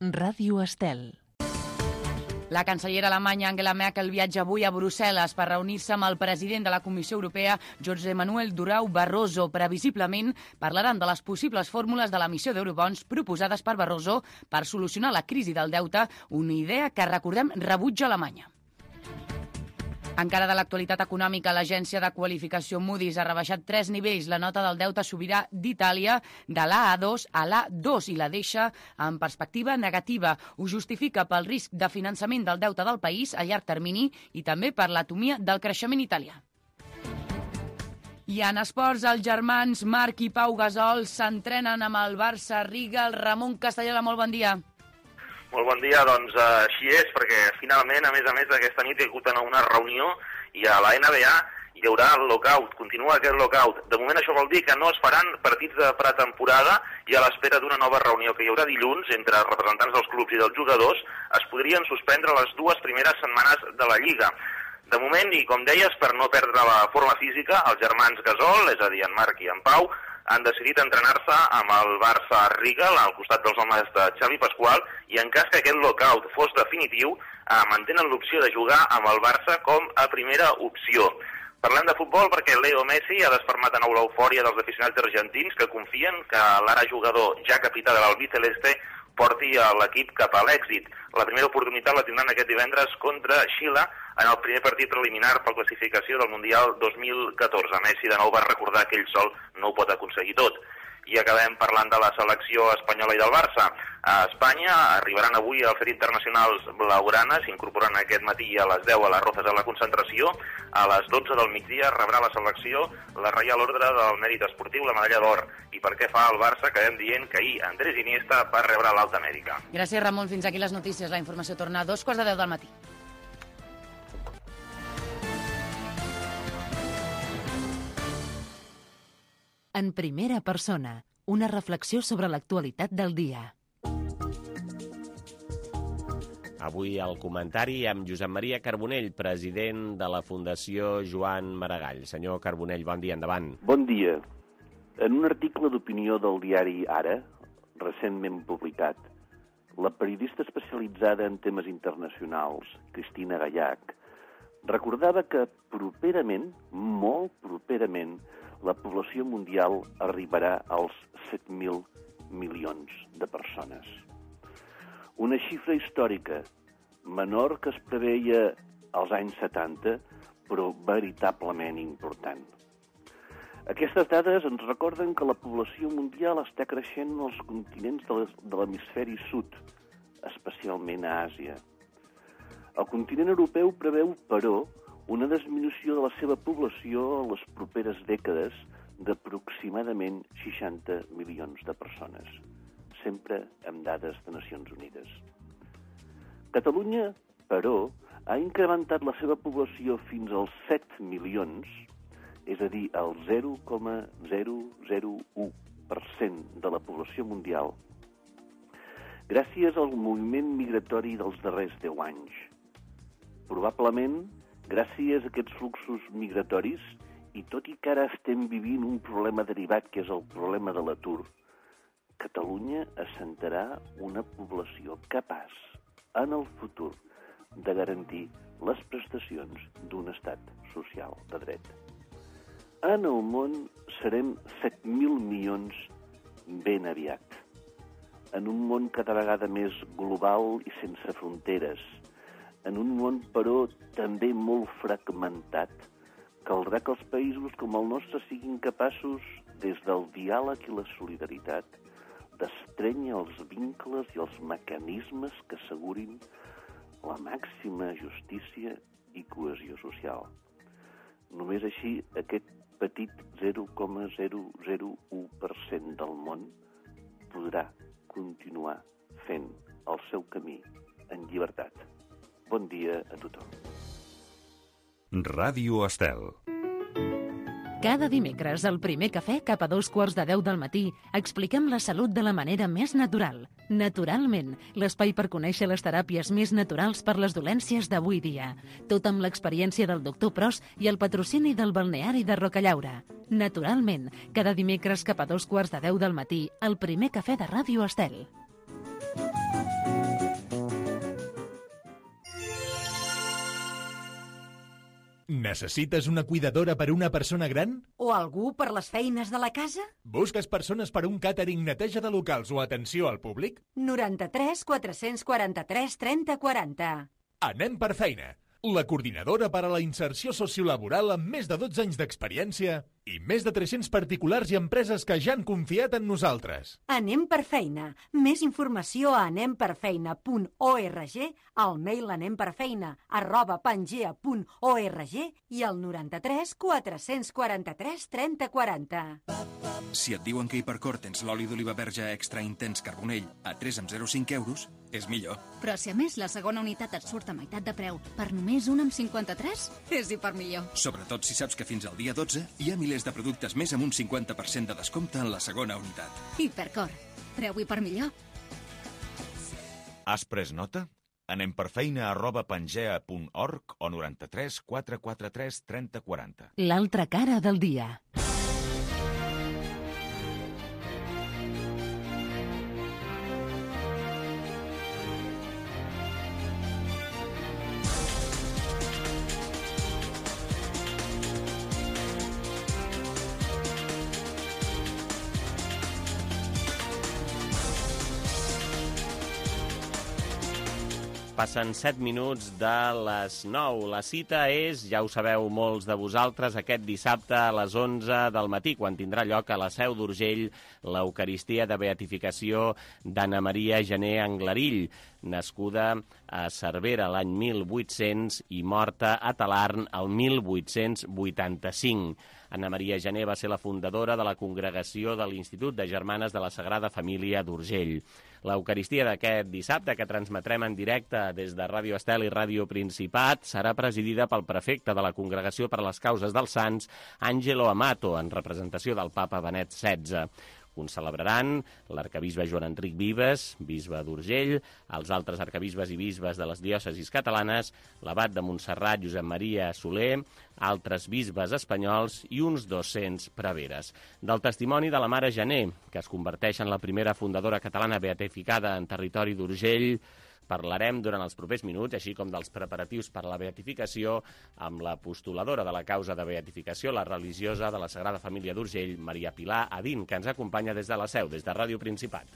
Ràdio Estel. La cancellera alemanya Angela Merkel viatja avui a Brussel·les per reunir-se amb el president de la Comissió Europea, José Manuel Durão Barroso. Previsiblement, parlaran de les possibles fórmules de l'emissió d'eurobons proposades per Barroso per solucionar la crisi del deute, una idea que, recordem, rebutja Alemanya. Encara de l'actualitat econòmica, l'agència de qualificació Moody's ha rebaixat 3 nivells la nota del deute sobirà d'Itàlia de l'A2 a l'A2 i la deixa en perspectiva negativa. Ho justifica pel risc de finançament del deute del país a llarg termini i també per l'atomia del creixement italià. I en esports, els germans Marc i Pau Gasol s'entrenen amb el Barça Riga. El Ramon Castellera, molt bon dia. Molt bon dia, doncs així és, perquè finalment, a més aquesta nit hi ha hagut una reunió i a la NBA hi haurà el lockout, continua aquest lockout. De moment això vol dir que no es faran partits de pretemporada i a l'espera d'una nova reunió que hi haurà dilluns entre els representants dels clubs i dels jugadors es podrien suspendre les 2 primeres setmanes de la Lliga. De moment, i com deies, per no perdre la forma física, els germans Gasol, és a dir, en Marc i en Pau, han decidit entrenar-se amb el Barça Riga al costat dels homes de Xavi Pasqual i en cas que aquest lockout fos definitiu, mantenen l'opció de jugar amb el Barça com a primera opció. Parlem de futbol perquè Leo Messi ha desfermat de nou l'eufòria dels aficionats argentins que confien que l'ara jugador, ja capità de l'Albiceleste, porti l'equip cap a l'èxit. La primera oportunitat la tindran aquest divendres contra Xile en el primer partit preliminar per classificació del Mundial 2014. Messi de nou va recordar que ell sol no ho pot aconseguir tot. I acabem parlant de la selecció espanyola i del Barça. A Espanya arribaran avui al Fet Internacionals Blaugrana, s'incorporen aquest matí a les 10 a les Rozas a la concentració. A les 12 del migdia rebrà la selecció la Reial Ordre del Mèrit Esportiu, la medalla d'or. I per què fa el Barça? Acabem dient que ahir Andrés Iniesta va rebre l'Alta Amèrica. Gràcies, Ramon. Fins aquí les notícies. La informació torna a 2:15 del matí. En primera persona, una reflexió sobre l'actualitat del dia. Avui al comentari amb Josep Maria Carbonell, president de la Fundació Joan Maragall. Senyor Carbonell, bon dia, endavant. Bon dia. En un article d'opinió del diari Ara, recentment publicat, la periodista especialitzada en temes internacionals, Cristina Gallach, recordava que properament, molt properament, la població mundial arribarà als 7.000 milions de persones. Una xifra històrica, menor que es preveia als anys 70, però veritablement important. Aquestes dades ens recorden que la població mundial està creixent als continents de l'hemisferi sud, especialment a Àsia. El continent europeu preveu, però, una disminució de la seva població en les properes dècades d'aproximadament 60 milions de persones, sempre amb dades de Nacions Unides. Catalunya, però, ha incrementat la seva població fins als 7 milions, és a dir, el 0,001% de la població mundial, gràcies al moviment migratori dels darrers 10 anys. Probablement, gràcies a aquests fluxos migratoris, i tot i que ara estem vivint un problema derivat, que és el problema de l'atur, Catalunya assentarà una població capaç, en el futur, de garantir les prestacions d'un estat social de dret. En el món serem 7.000 milions ben aviat. En un món cada vegada més global i sense fronteres, en un món, però, també molt fragmentat, caldrà que els països com el nostre siguin capaços, des del diàleg i la solidaritat, d'estrènyer els vincles i els mecanismes que assegurin la màxima justícia i cohesió social. Només així aquest petit 0,001% del món podrà continuar fent el seu camí en llibertat. Bon dia a tothom. Ràdio Estel. Cada dimecres, al primer cafè, cap a 9:15 del matí, expliquem la salut de la manera més natural. Naturalment, l'espai per conèixer les teràpies més naturals per les dolències d'avui dia. Tot amb l'experiència del doctor Pros i el patrocini del balneari de Rocallaura. Naturalment, cada dimecres cap a 9:15 del matí, al primer cafè de Ràdio Estel. Necessites una cuidadora per a una persona gran? O algú per les feines de la casa? Busques persones per a un càtering, neteja de locals o atenció al públic? 93 443 30 40. Anem per feina. La coordinadora per a la inserció sociolaboral amb més de 12 anys d'experiència i més de 300 particulars i empreses que ja han confiat en nosaltres. Anem per feina. Més informació a anemperfeina.org, al mail anemperfeina@pangea.org i al 93 443 30 40. Si et diuen que a Hipercor tens l'oli d'oliva verge extra intens carbonell a 3,05 euros, és millor. Però si a més la segona unitat et surt a meitat de preu per només 1,53, és hipermillor. Sobretot si saps que fins al dia 12 hi ha milers de productes més amb un 50% de descompte en la segona unitat. Hipercor. Preu hipermillor. Has pres nota? anemperfeina@pangea.org o 93 443 30 40. L'altra cara del dia. Passen 7 minuts de les 9. La cita és, ja ho sabeu molts de vosaltres, aquest dissabte a les 11 del matí, quan tindrà lloc a la Seu d'Urgell l'Eucaristia de Beatificació d'Anna Maria Gené Anglarill, nascuda a Cervera l'any 1800 i morta a Talarn el 1885. Anna Maria Gené va ser la fundadora de la congregació de l'Institut de Germanes de la Sagrada Família d'Urgell. L'Eucaristia d'aquest dissabte, que transmetrem en directe des de Ràdio Estel i Ràdio Principat, serà presidida pel prefecte de la Congregació per a les Causes dels Sants, Àngelo Amato, en representació del papa Benet XVI. Ho celebraran l'arcabisbe Joan Enric Vives, bisbe d'Urgell, els altres arcabisbes i bisbes de les diòcesis catalanes, l'abat de Montserrat, Josep Maria Soler, altres bisbes espanyols i uns 200 preveres. Del testimoni de la mare Gené, que es converteix en la primera fundadora catalana beatificada en territori d'Urgell, parlarem durant els propers minuts, així com dels preparatius per a la beatificació, amb la postuladora de la causa de beatificació, la religiosa de la Sagrada Família d'Urgell, Maria Pilar Adín, que ens acompanya des de la Seu, des de Ràdio Principat.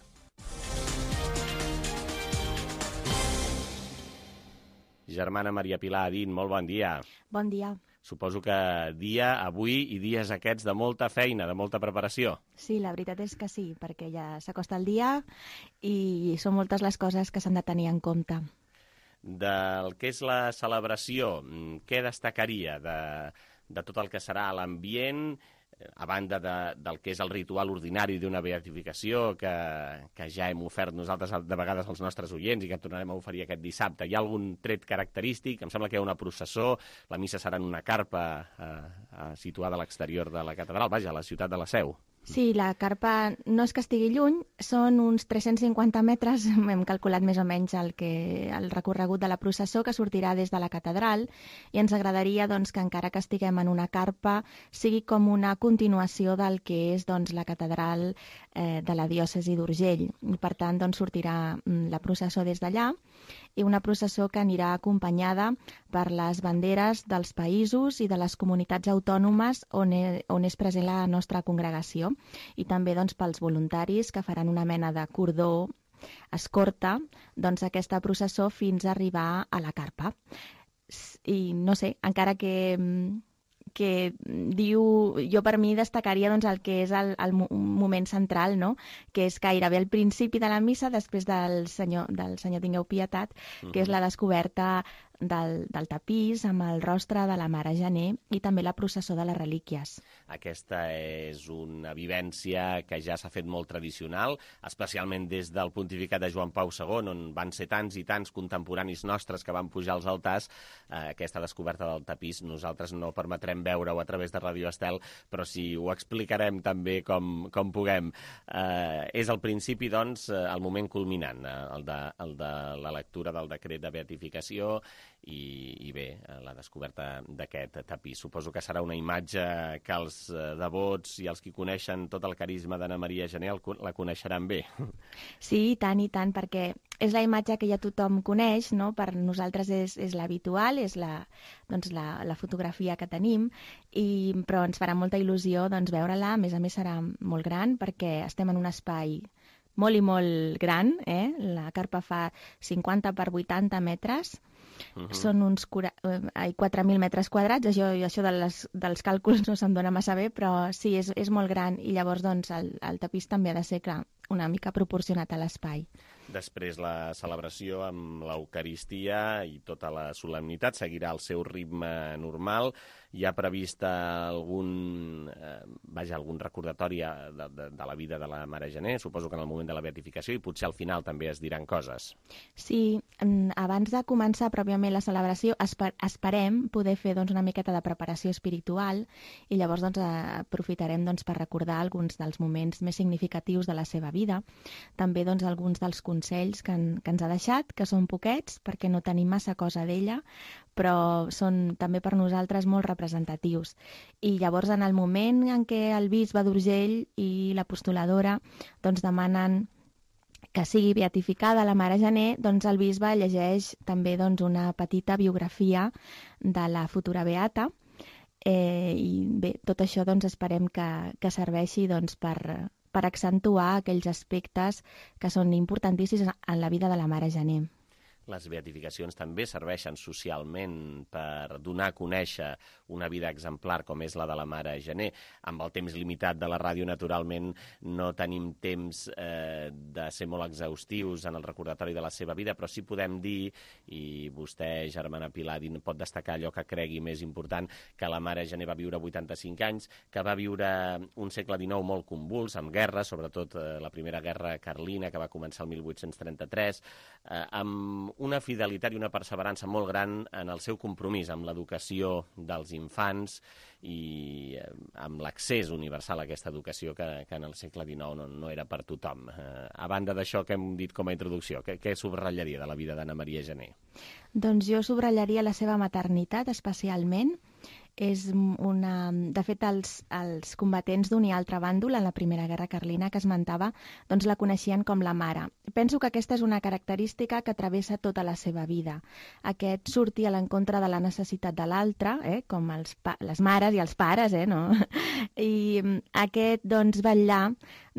Germana Maria Pilar Adín, molt bon dia. Bon dia. Suposo que dia avui i dies aquests de molta feina, de molta preparació. Sí, la veritat és que sí, perquè ja s'acosta el dia i són moltes les coses que s'han de tenir en compte. Del que és la celebració, què destacaria de tot el que serà l'ambient, a banda del que és el ritual ordinari d'una beatificació que ja hem ofert nosaltres de vegades als nostres oients i que tornarem a oferir aquest dissabte? Hi ha algun tret característic? Em sembla que hi ha una processó, la missa serà en una carpa situada a l'exterior de la catedral, vaja, a la ciutat de la Seu. Sí, la carpa no és que estigui lluny, són uns 350 metres, hem calculat més o menys el recorregut de la processó que sortirà des de la catedral i ens agradaria doncs, que encara que estiguem en una carpa sigui com una continuació del que és doncs, la catedral de la diòcesi d'Urgell. I per tant doncs, sortirà la processó des d'allà i una processó que anirà acompanyada per les banderes dels països i de les comunitats autònomes on és present la nostra congregació i també doncs, pels voluntaris que faran una mena de cordó escorta doncs, aquesta processó fins a arribar a la carpa. I no sé, encara que jo per mi destacaria doncs, el que és el moment central, no? Que és gairebé al principi de la missa, després del Senyor tingueu pietat, que és la descoberta del tapís amb el rostre de la Mare Gené i també la processó de les relíquies. Aquesta és una vivència que ja s'ha fet molt tradicional, especialment des del pontificat de Joan Pau II, on van ser tants i tants contemporanis nostres que van pujar als altars. Aquesta descoberta del tapís nosaltres no permetrem veure-ho a través de Ràdio Estel, però sí ho explicarem també com puguem. És al principi, doncs, el moment culminant, el de la lectura del decret de beatificació i bé, la descoberta d'aquest tapís. Suposo que serà una imatge que els devots i els que coneixen tot el carisma d'Anna Maria Gené la coneixeran bé. Sí, i tant, perquè és la imatge que ja tothom coneix, no? Per nosaltres és l'habitual, és la fotografia que tenim, però ens farà molta il·lusió veure-la. A més serà molt gran perquè estem en un espai molt i molt gran, La carpa fa 50 per 80 metres, són uns 4.000 metres quadrats, això dels càlculs no se'm dona massa bé, però sí, és molt gran, i llavors el tapís també ha de ser, clar, una mica proporcionat a l'espai. Després la celebració amb l'Eucaristia i tota la solemnitat seguirà el seu ritme normal. Hi ha previst algun recordatori de la vida de la Mare Gené, suposo que en el moment de la beatificació, i potser al final també es diran coses. Sí, abans de començar pròpiament la celebració esperem poder fer una miqueta de preparació espiritual, i llavors aprofitarem per recordar alguns dels moments més significatius de la seva vida, també alguns dels consells que ens ha deixat, que són poquets perquè no tenim massa cosa d'ella, però són també per nosaltres molt representatius. I llavors, en el moment en què el bisbe d'Urgell i l'apostoladora demanen que sigui beatificada la Mare Gené, el bisbe llegeix també una petita biografia de la futura beata, i bé, tot això esperem que serveixi per accentuar aquells aspectes que són importantíssims en la vida de la Mare Gené. Les beatificacions també serveixen socialment per donar a conèixer una vida exemplar com és la de la Mare Gené. Amb el temps limitat de la ràdio, naturalment, no tenim temps de ser molt exhaustius en el recordatori de la seva vida, però sí podem dir, i vostè, germana Pilar, pot destacar allò que cregui més important, que la Mare Gené va viure 85 anys, que va viure un segle XIX molt convuls, amb guerra, sobretot la primera guerra carlina, que va començar el 1833, amb una fidelitat i una perseverança molt gran en el seu compromís amb l'educació dels infants i amb l'accés universal a aquesta educació que en el segle XIX no era per tothom. A banda d'això que hem dit com a introducció, què subratllaria de la vida d'Anna Maria Gené? Doncs jo subratllaria la seva maternitat especialment. De fet, els combatents d'un i altre bàndol en la Primera Guerra Carlina que esmentava, la coneixien com la mare. Penso que aquesta és una característica que travessa tota la seva vida. Aquest sortir a l'encontre de la necessitat de l'altre, com les mares i els pares, no? I aquest, vetllar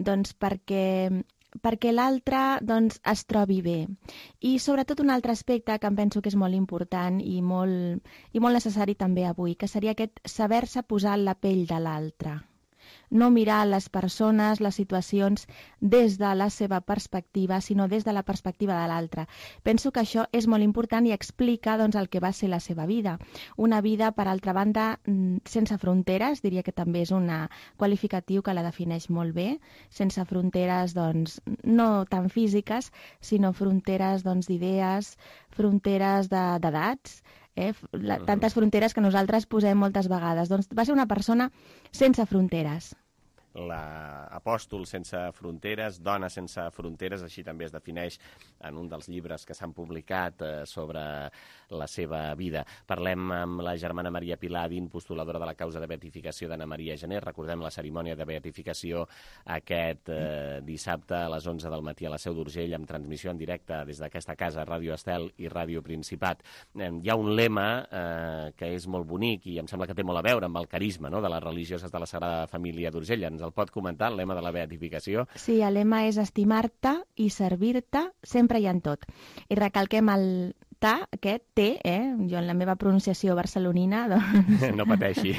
perquè l'altre es trobi bé. I sobretot un altre aspecte que em penso que és molt important i molt necessari també avui, que seria aquest saber-se posar en la pell de l'altre. No mirar les persones, les situacions des de la seva perspectiva, sinó des de la perspectiva de l'altre. Penso que això és molt important i explica el que va ser la seva vida. Una vida, per altra banda, sense fronteres, diria que també és un qualificatiu que la defineix molt bé, sense fronteres no tan físiques, sinó fronteres d'idees, fronteres d'edats, tantes fronteres que nosaltres posem moltes vegades. Va ser una persona sense fronteres. L'apòstol sense fronteres, dona sense fronteres, així també es defineix en un dels llibres que s'han publicat sobre la seva vida. Parlem amb la germana Maria Pilar Din, postuladora de la causa de beatificació d'Anna Maria Gené. Recordem la cerimònia de beatificació aquest dissabte a les 11 del matí a la Seu d'Urgell, amb transmissió en directe des d'aquesta casa, Ràdio Estel i Ràdio Principat. Hi ha un lema que és molt bonic i em sembla que té molt a veure amb el carisma de les religioses de la Sagrada Família d'Urgell. Ens el pot comentar, el lema de la beatificació? Sí, el lema és estimar-te i servir-te sempre i en tot. I recalquem el aquest T, jo en la meva pronunciació barcelonina... No pateixi.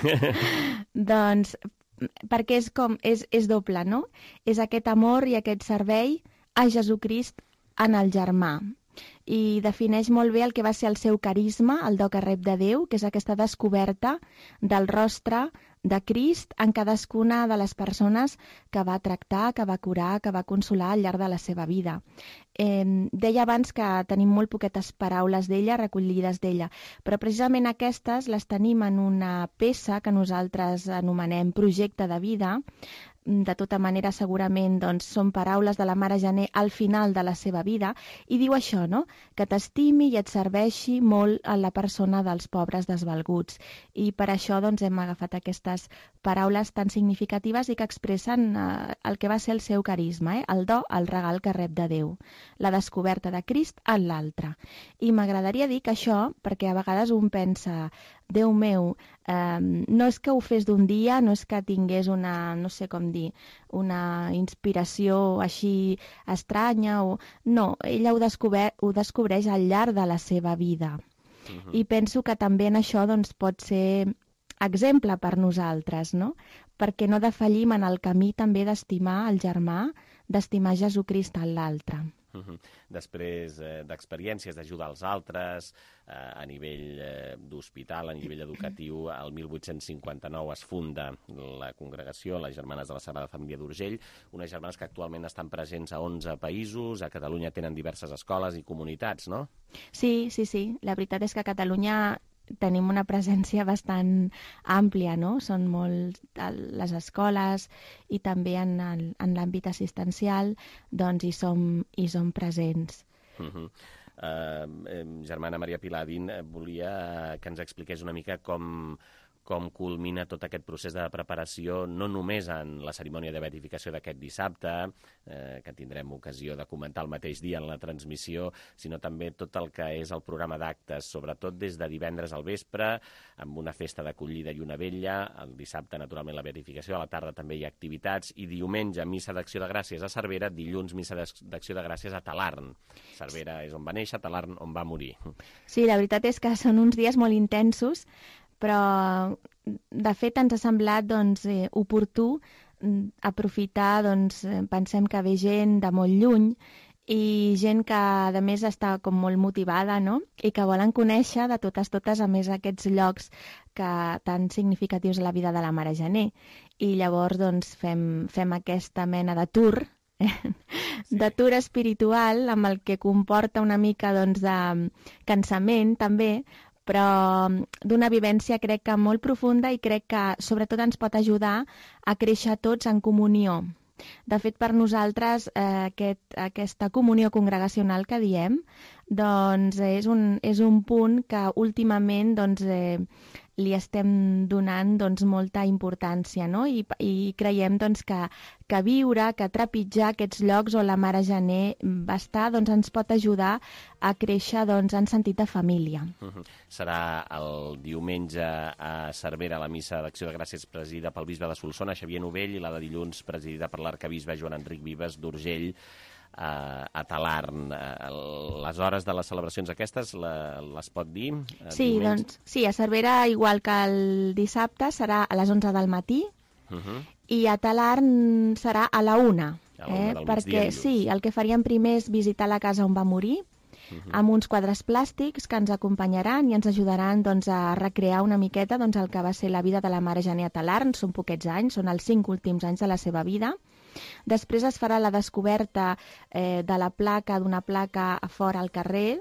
Perquè és doble, no? És aquest amor i aquest servei a Jesucrist en el germà. I defineix molt bé el que va ser el seu carisma, el do que rep de Déu, que és aquesta descoberta del rostre de Crist en cadascuna de les persones que va tractar, que va curar, que va consolar al llarg de la seva vida. Deia abans que tenim molt poquetes paraules d'ella, recollides d'ella, però precisament aquestes les tenim en una peça que nosaltres anomenem projecte de vida, de tota manera segurament doncs, són paraules de la Mare Gené al final de la seva vida, i diu això, no? Que t'estimi i et serveixi molt a la persona dels pobres desvalguts. I per això doncs, hem agafat aquestes paraules tan significatives i que expressen el que va ser el seu carisma, el do, el regal que rep de Déu, la descoberta de Crist en l'altre. I m'agradaria dir que això, perquè a vegades un pensa, Déu meu, no és que ho fes d'un dia, no és que tingués una, no sé com dir, una inspiració així estranya, no, ella ho descobreix al llarg de la seva vida. I penso que també en això doncs, pot ser exemple per nosaltres, no? Perquè no defallim en el camí també d'estimar el germà, d'estimar Jesucrist en l'altre. Després d'experiències d'ajudar als altres, a nivell d'hospital, a nivell educatiu, el 1859 es funda la congregació, les Germanes de la Sagrada Família d'Urgell, unes germanes que actualment estan presents a 11 països, a Catalunya tenen diverses escoles i comunitats, no? Sí. La veritat és que a Catalunya tenim una presència bastant àmplia, no? Són molt les escoles i també en l'àmbit assistencial doncs hi som presents. Germana Maria Piladín, volia que ens expliqués una mica com culmina tot aquest procés de preparació, no només en la cerimònia de beatificació d'aquest dissabte, que tindrem ocasió de comentar el mateix dia en la transmissió, sinó també tot el que és el programa d'actes, sobretot des de divendres al vespre, amb una festa d'acollida i una vetlla, el dissabte, naturalment, la beatificació, a la tarda també hi ha activitats, i diumenge, missa d'acció de gràcies a Cervera, dilluns, missa d'acció de gràcies a Talarn. Cervera és on va néixer, Talarn on va morir. Sí, la veritat és que són uns dies molt intensos, però de fet ens ha semblat doncs, oportú aprofitar, doncs, pensem que ve gent de molt lluny i gent que a més està com molt motivada, no? I que volen conèixer de totes a més aquests llocs tan significatius a la vida de la Mare Gené. I llavors doncs, fem aquesta mena de tour, de tour espiritual, amb el que comporta una mica doncs, de cansament també, però d'una vivència crec que molt profunda i crec que sobretot ens pot ajudar a créixer tots en comunió. De fet, per nosaltres, aquesta comunió congregacional que diem doncs, és un punt que últimament doncs, li estem donant doncs, molta importància, no? I creiem doncs, que viure, que trepitjar aquests llocs on la Mare Gené va estar doncs, ens pot ajudar a créixer doncs, en sentit de família. Serà el diumenge a Cervera la missa d'acció de gràcies presidida pel bisbe de Solsona, Xavier Novell, i la de dilluns presidida per l'arcabisbe Joan Enric Vives d'Urgell, a Talarn. Les hores de les celebracions aquestes les pot dir? Sí, doncs, sí, a Cervera, igual que el dissabte, serà a les 11 del matí, i a Talarn serà a la 1. Perquè sí, el que faríem primer és visitar la casa on va morir, amb uns quadres plàstics que ens acompanyaran i ens ajudaran doncs, a recrear una miqueta doncs, el que va ser la vida de la Mare Gené a Talarn. Són poquets anys, són els 5 últims anys de la seva vida. Després es farà la descoberta d'una placa a fora al carrer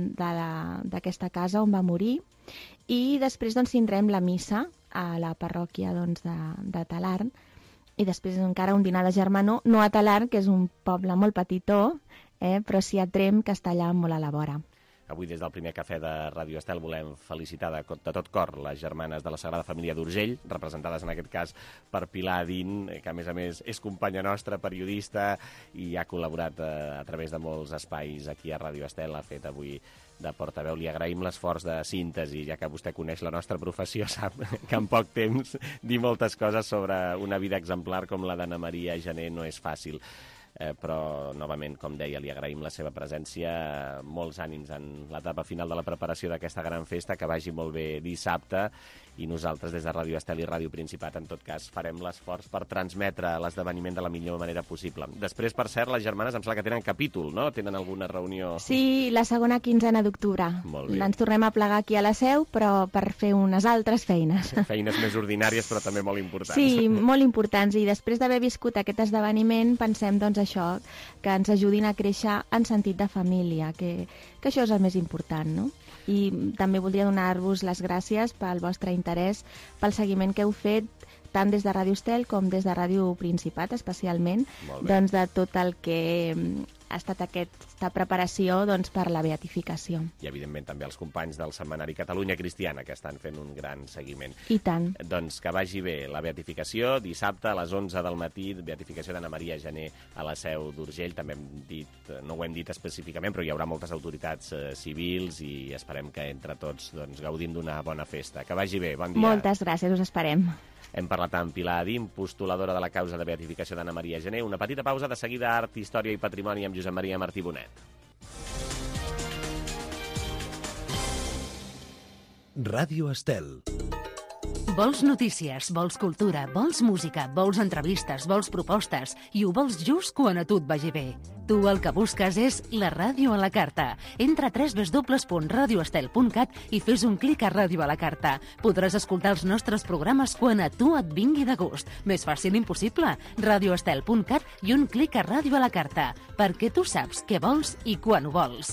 d'aquesta casa on va morir, i després doncs, tindrem la missa a la parròquia doncs, de Talarn, i després encara un dinar de germanor, no a Talarn, que és un poble molt petitó, però sí a Tremp, que està allà molt a la vora. Avui, des del primer cafè de Ràdio Estel, volem felicitar de tot cor les Germanes de la Sagrada Família d'Urgell, representades en aquest cas per Pilar Din, que a més és companya nostra, periodista, i ha col·laborat a través de molts espais aquí a Ràdio Estel, ha fet avui de portaveu. Li agraïm l'esforç de síntesi, ja que vostè coneix la nostra professió, sap que en poc temps dir moltes coses sobre una vida exemplar com la d'Anna Maria Gené no és fàcil. Però, novament, com deia, li agraïm la seva presència, molts ànims en l'etapa final de la preparació d'aquesta gran festa, que vagi molt bé dissabte, i nosaltres des de Ràdio Estel i Ràdio Principat, en tot cas, farem l'esforç per transmetre l'esdeveniment de la millor manera possible. Després, per cert, les germanes em sembla que tenen capítol, no? Tenen alguna reunió? Sí, la segona quinzena d'octubre. Ens tornem a plegar aquí a la Seu, però per fer unes altres feines. Feines més ordinàries, però també molt importants. Sí, molt importants, i després d'haver viscut aquest esdeveniment, pensem, doncs, això, que ens ajudin a créixer en sentit de família, que això és el més important, no? I també voldria donar-vos les gràcies pel vostre interès, pel seguiment que heu fet tant des de Ràdio Estel com des de Ràdio Principat, especialment, doncs, de tot el que ha estat aquesta preparació per la beatificació. I, evidentment, també els companys del Setmanari Catalunya Cristiana, que estan fent un gran seguiment. I tant. Doncs que vagi bé la beatificació, dissabte a les 11 del matí, beatificació d'Anna Maria Gené a la Seu d'Urgell. També hem dit, no ho hem dit específicament, però hi haurà moltes autoritats civils i esperem que entre tots gaudim d'una bona festa. Que vagi bé, bon dia. Moltes gràcies, us esperem. Hem parlat amb Pilar Adim, postuladora de la causa de beatificació d'Anna Maria Gené. Una petita pausa, de seguida Art, Història i Patrimoni amb Josep Maria Martí Bonet. Ràdio Estel. Vols notícies, vols cultura, vols música, vols entrevistes, vols propostes i ho vols just quan a tu et vagi bé. Tu el que busques és la ràdio a la carta. Entra a www.radioestel.cat i fes un clic a Ràdio a la carta. Podràs escoltar els nostres programes quan a tu et vingui de gust. Més fàcil impossible. Radioestel.cat i un clic a Ràdio a la carta. Perquè tu saps què vols i quan ho vols.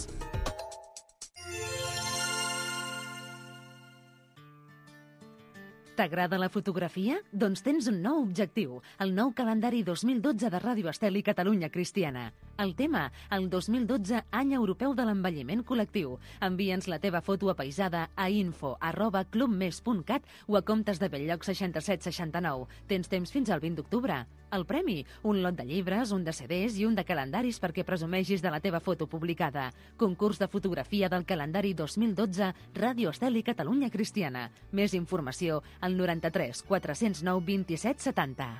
T'agrada la fotografia? Doncs tens un nou objectiu, el nou calendari 2012 de Ràdio Estel i Catalunya Cristiana. El tema, el 2012 Any Europeu de l'Envelliment Col·lectiu. Envia'ns la teva foto apaisada a info@clubmes.cat o a comptes de Belllloc 6769. Tens temps fins al 20 d'octubre. El premi, un lot de llibres, un de CDs i un de calendaris perquè presumeixis de la teva foto publicada. Concurs de fotografia del calendari 2012 Ràdio Estel i Catalunya Cristiana. Més informació al 93 409 27 70.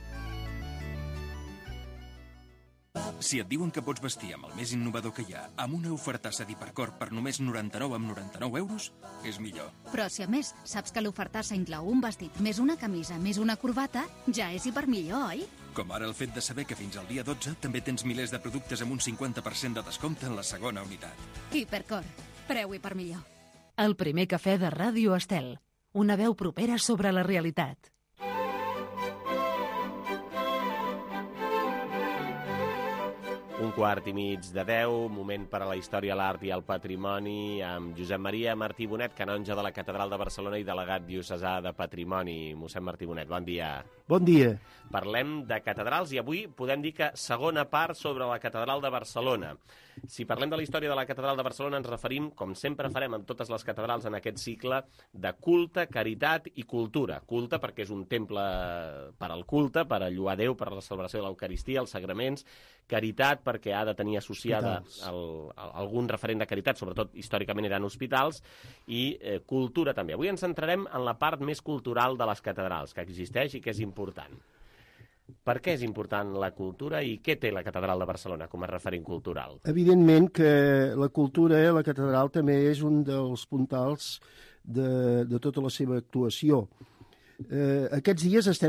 Si et diuen que pots vestir amb el més innovador que hi ha, amb una ofertassa d'Hipercor per només 99,99 €, és millor. Però si a més saps que l'ofertassa inclou un vestit més una camisa més una corbata, ja és hipermillor, oi? Com ara el fet de saber que fins al dia 12 també tens milers de productes amb un 50% de descompte en la segona unitat. Hipercor, preu hipermillor. El primer cafè de Ràdio Estel. Una veu propera sobre la realitat. Un quart i mig de 10, moment per a la història, l'art i el patrimoni, amb Josep Maria Martí Bonet, canonge de la Catedral de Barcelona i delegat diocesà de Patrimoni. Mossèn Martí Bonet, bon dia. Bon dia. Parlem de catedrals i avui podem dir que segona part sobre la Catedral de Barcelona. Si parlem de la història de la Catedral de Barcelona ens referim, com sempre farem amb totes les catedrals en aquest cicle, de culte, caritat i cultura. Culte perquè és un temple per al culte, per a lloar Déu, per a la celebració de l'Eucaristia, els sagraments. Caritat perquè ha de tenir associada algun referent de caritat, sobretot històricament eren hospitals, i cultura també. Avui ens centrarem en la part més cultural de les catedrals, que existeix i que és important. Per què és important la cultura i què té la Catedral de Barcelona com a referent cultural? Evidentment que la cultura, la catedral, també és un dels puntals de tota la seva actuació. Aquests dies estem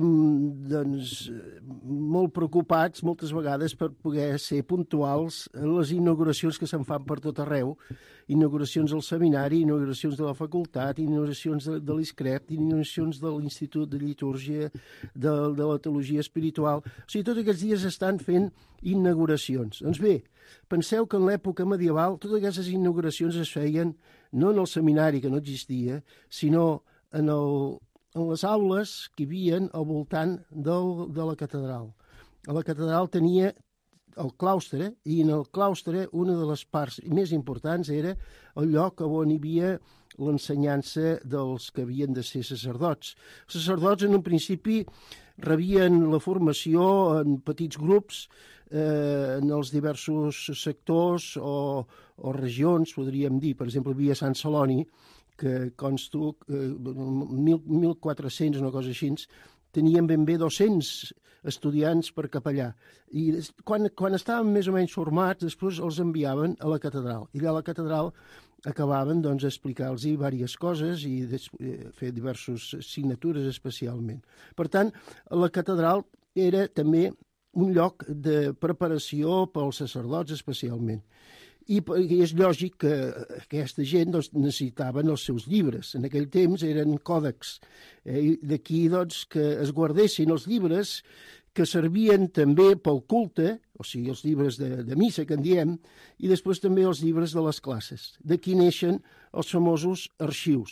molt preocupats moltes vegades per poder ser puntuals en les inauguracions que se'n fan per tot arreu, inauguracions al seminari, inauguracions de la facultat, inauguracions de l'ISCREP, inauguracions de l'Institut de Litúrgia, de la Teologia Espiritual. O sigui, tots aquests dies estan fent inauguracions. Doncs bé, penseu que en l'època medieval totes aquestes inauguracions es feien no en el seminari, que no existia, sinó en les aules que hi havia al voltant de la catedral. La catedral tenia el claustre, i en el claustre una de les parts més importants era el lloc on hi havia l'ensenyança dels que havien de ser sacerdots. Els sacerdots, en un principi, rebien la formació en petits grups en els diversos sectors o regions, podríem dir. Per exemple, hi havia Sant Celoni, que consto 1.400, una cosa així, tenien ben bé 200 estudiants per capellà. I quan estaven més o menys formats, després els enviaven a la catedral. I allà a la catedral acabaven a explicar-los diverses coses i fer diverses signatures especialment. Per tant, la catedral era també un lloc de preparació pels sacerdots especialment. I és lògic que aquesta gent necessitaven els seus llibres. En aquell temps eren còdecs. D'aquí que es guardessin els llibres que servien també pel culte, o sigui, els llibres de missa, que en diem, i després també els llibres de les classes. D'aquí neixen els famosos arxius,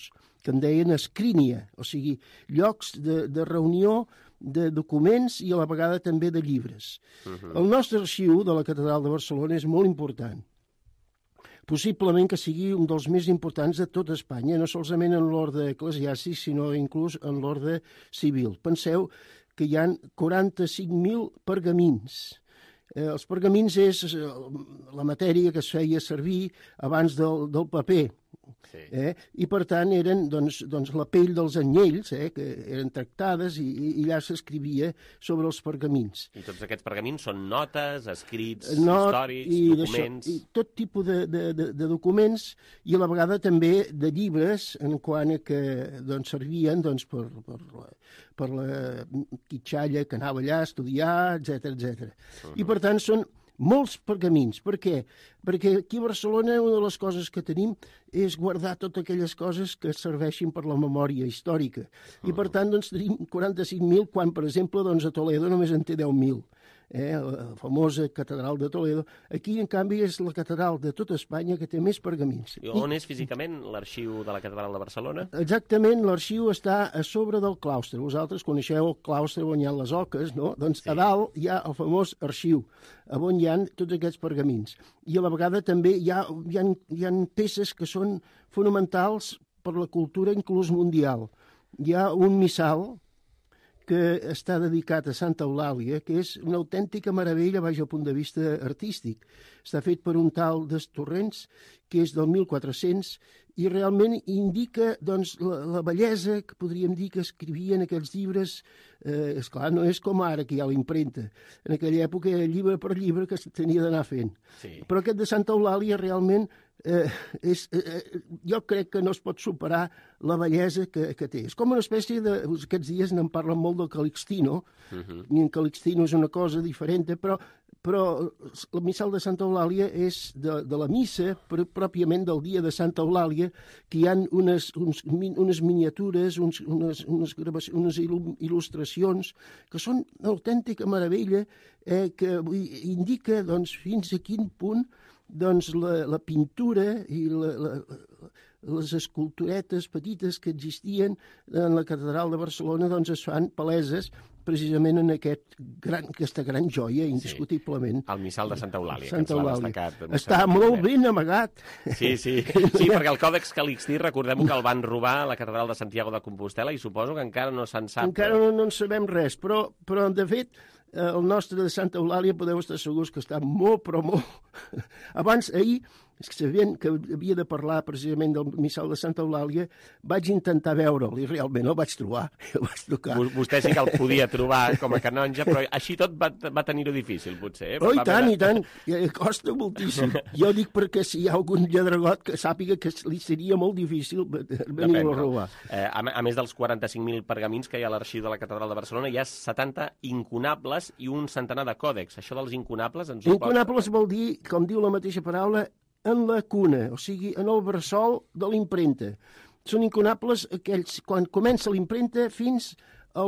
que en deien escrínia, o sigui, llocs de reunió de documents i a la vegada també de llibres. El nostre arxiu de la Catedral de Barcelona és molt important. Possiblement que sigui un dels més importants de tota Espanya, no solament en l'ordre eclesiàstic, sinó inclús en l'ordre civil. Penseu que hi ha 45.000 pergamins. Els pergamins és la matèria que es feia servir abans del paper. I per tant eren la pell dels anyells, que eren tractades i allà s'escrivia sobre els pergamins. I tots aquests pergamins són notes, escrits, històrics, documents... I tot tipus de documents i a la vegada també de llibres en quant a que servien per la quitxalla que anava allà a estudiar, etc. I per tant són molts pergamins. Per què? Perquè aquí a Barcelona una de les coses que tenim és guardar totes aquelles coses que serveixin per la memòria històrica. I per tant tenim 45.000 quan, per exemple, a Toledo només en té 10.000. La famosa catedral de Toledo. Aquí, en canvi, és la catedral de tota Espanya que té més pergamins. I on és físicament l'arxiu de la catedral de Barcelona? Exactament, l'arxiu està a sobre del claustre. Vosaltres coneixeu el claustre on hi ha les oques, no? Doncs a dalt hi ha el famós arxiu, on hi ha tots aquests pergamins. I a la vegada també hi ha peces que són fonamentals per la cultura inclús mundial. Hi ha un missal que està dedicat a Santa Eulàlia, que és una autèntica meravella baix el punt de vista artístic. Està fet per un tal d'Estorrents, que és del 1400, i realment indica la bellesa que podríem dir que escrivien aquells llibres. Esclar, no és com ara, que hi ha la impremta. En aquella època era llibre per llibre que tenia d'anar fent. Però aquest de Santa Eulàlia realment jo crec que no es pot superar la bellesa que té. És com una espècie de... Aquests dies n'en parlen molt del Calixtino, i en Calixtino és una cosa diferent, però el missal de Santa Eulàlia és de la missa, pròpiament del dia de Santa Eulàlia, que hi ha unes miniatures, unes il·lustracions, que són una autèntica meravella, que indica fins a quin punt la pintura i les esculturetes petites que existien en la catedral de Barcelona es fan paleses precisament en aquesta gran joia, indiscutiblement. El missal de Santa Eulàlia, que ens l'ha destacat. Està molt ben amagat. Sí, perquè el Còdex Calixtí, recordem que el van robar a la catedral de Santiago de Compostela i suposo que encara no se'n sap. Encara no en sabem res, però de fet el nostre de Santa Eulàlia podeu estar segurs que està molt, però molt... Abans, ahir, sabent que havia de parlar precisament del missal de Santa Eulàlia, vaig intentar veure'l i realment el vaig trobar, el vaig tocar. Vostè sí que el podia trobar com a canonge, però així tot va tenir-ho difícil, potser. Oh, i tant, costa moltíssim. Jo dic perquè si hi ha algun lladregot que sàpiga que li seria molt difícil venir-lo a robar. A més dels 45.000 pergamins que hi ha a l'arxiu de la Catedral de Barcelona, hi ha 70 incunables i un centenar de còdecs. Això dels incunables ens ho pot... Incunables vol dir, com diu la mateixa paraula, en la cuna, o sigui, en el bressol de l'impremta. Són incunables aquells, quan comença l'impremta fins al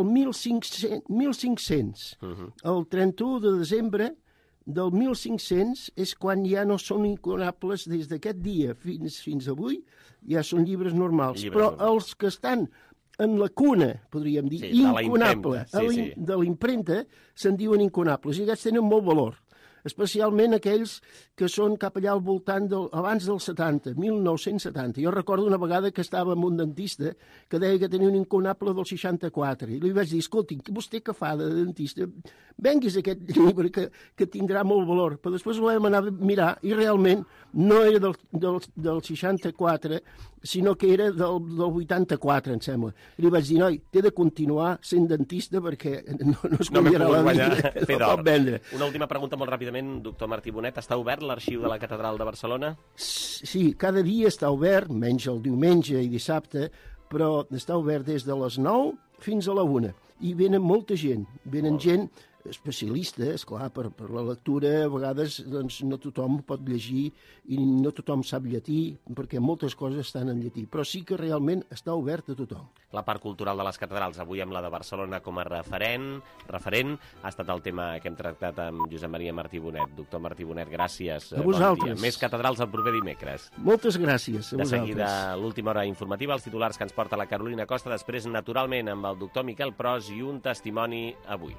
1500. El 31 de desembre del 1500 és quan ja no són incunables des d'aquest dia fins avui, ja són llibres normals. Però els que estan en la cuna, podríem dir, incunable, de l'impremta, se'n diuen incunables, i aquests tenen molt valor. Especialment aquells que són cap allà al voltant abans del 70, 1970. Jo recordo una vegada que estava amb un dentista que deia que tenia un incunable del 64, i li vaig dir, escolti, vostè què fa de dentista? Venguis aquest llibre que tindrà molt valor. Però després ho vam anar a mirar i realment no era del 64, sinó que era del 84, em sembla. I li vaig dir, noi, té de continuar sent dentista perquè no es guanyarà la vida, no pot vendre. Una última pregunta molt ràpidament, doctor Martí Bonet. Està obert l'arxiu de la Catedral de Barcelona? Sí, cada dia està obert, menys el diumenge i dissabte, però està obert des de les 9 fins a la 1. I venen molta gent. Venen gent especialista, esclar, per la lectura, a vegades doncs, no tothom pot llegir i no tothom sap llatí, perquè moltes coses estan en llatí, però sí que realment està obert a tothom. La part cultural de les catedrals, avui amb la de Barcelona com a referent, ha estat el tema que hem tractat amb Josep Maria Martí Bonet. Doctor Martí Bonet, gràcies. A vosaltres. Bon dia. Més catedrals el proper dimecres. Moltes gràcies a vosaltres. De seguida, l'última hora informativa, els titulars que ens porta la Carolina Costa, després, naturalment, amb el doctor Miquel Pros i un testimoni avui.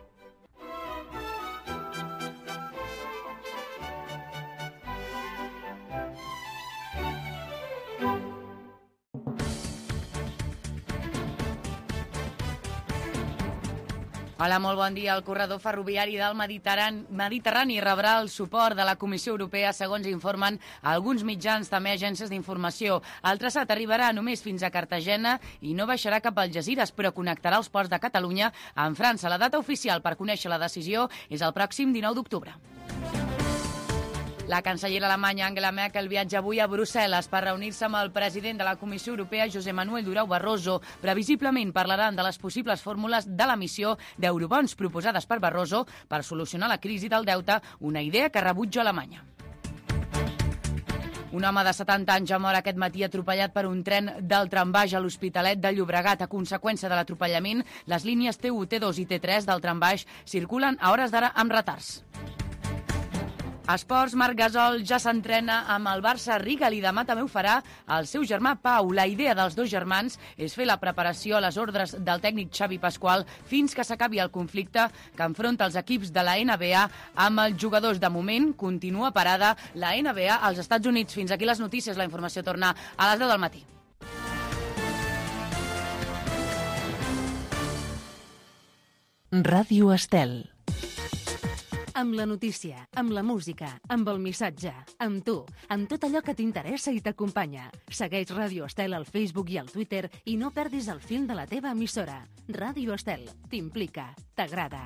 Hola, molt bon dia. El corredor ferroviari del Mediterrani rebrà el suport de la Comissió Europea, segons informen alguns mitjans, també agències d'informació. El traçat arribarà només fins a Cartagena i no baixarà cap al Algesires, però connectarà els ports de Catalunya amb França. La data oficial per conèixer la decisió és el pròxim 19 d'octubre. La cancellera alemanya Angela Merkel viatja avui a Brussel·les per reunir-se amb el president de la Comissió Europea, José Manuel Durão Barroso. Previsiblement parlaran de les possibles fórmules de l'emissió d'eurobons proposades per Barroso per solucionar la crisi del deute, una idea que rebutja Alemanya. Un home de 70 anys ha mort aquest matí atropellat per un tren del trambaix a l'Hospitalet de Llobregat. A conseqüència de l'atropellament, les línies T1, T2 i T3 del trambaix circulen a hores d'ara amb retards. Esports, Marc Gasol ja s'entrena amb el Barça Rigal i demà també ho farà el seu germà Pau. La idea dels dos germans és fer la preparació a les ordres del tècnic Xavi Pasqual fins que s'acabi el conflicte que enfronta els equips de la NBA amb els jugadors. De moment, continua parada la NBA als Estats Units. Fins aquí les notícies. La informació torna a les 10 del matí. Ràdio Estel. Amb la notícia, amb la música, amb el missatge, amb tu, amb tot allò que t'interessa i t'acompanya. Segueix Ràdio Estel al Facebook i al Twitter i no perdis el fil de la teva emissora. Ràdio Estel t'implica, t'agrada.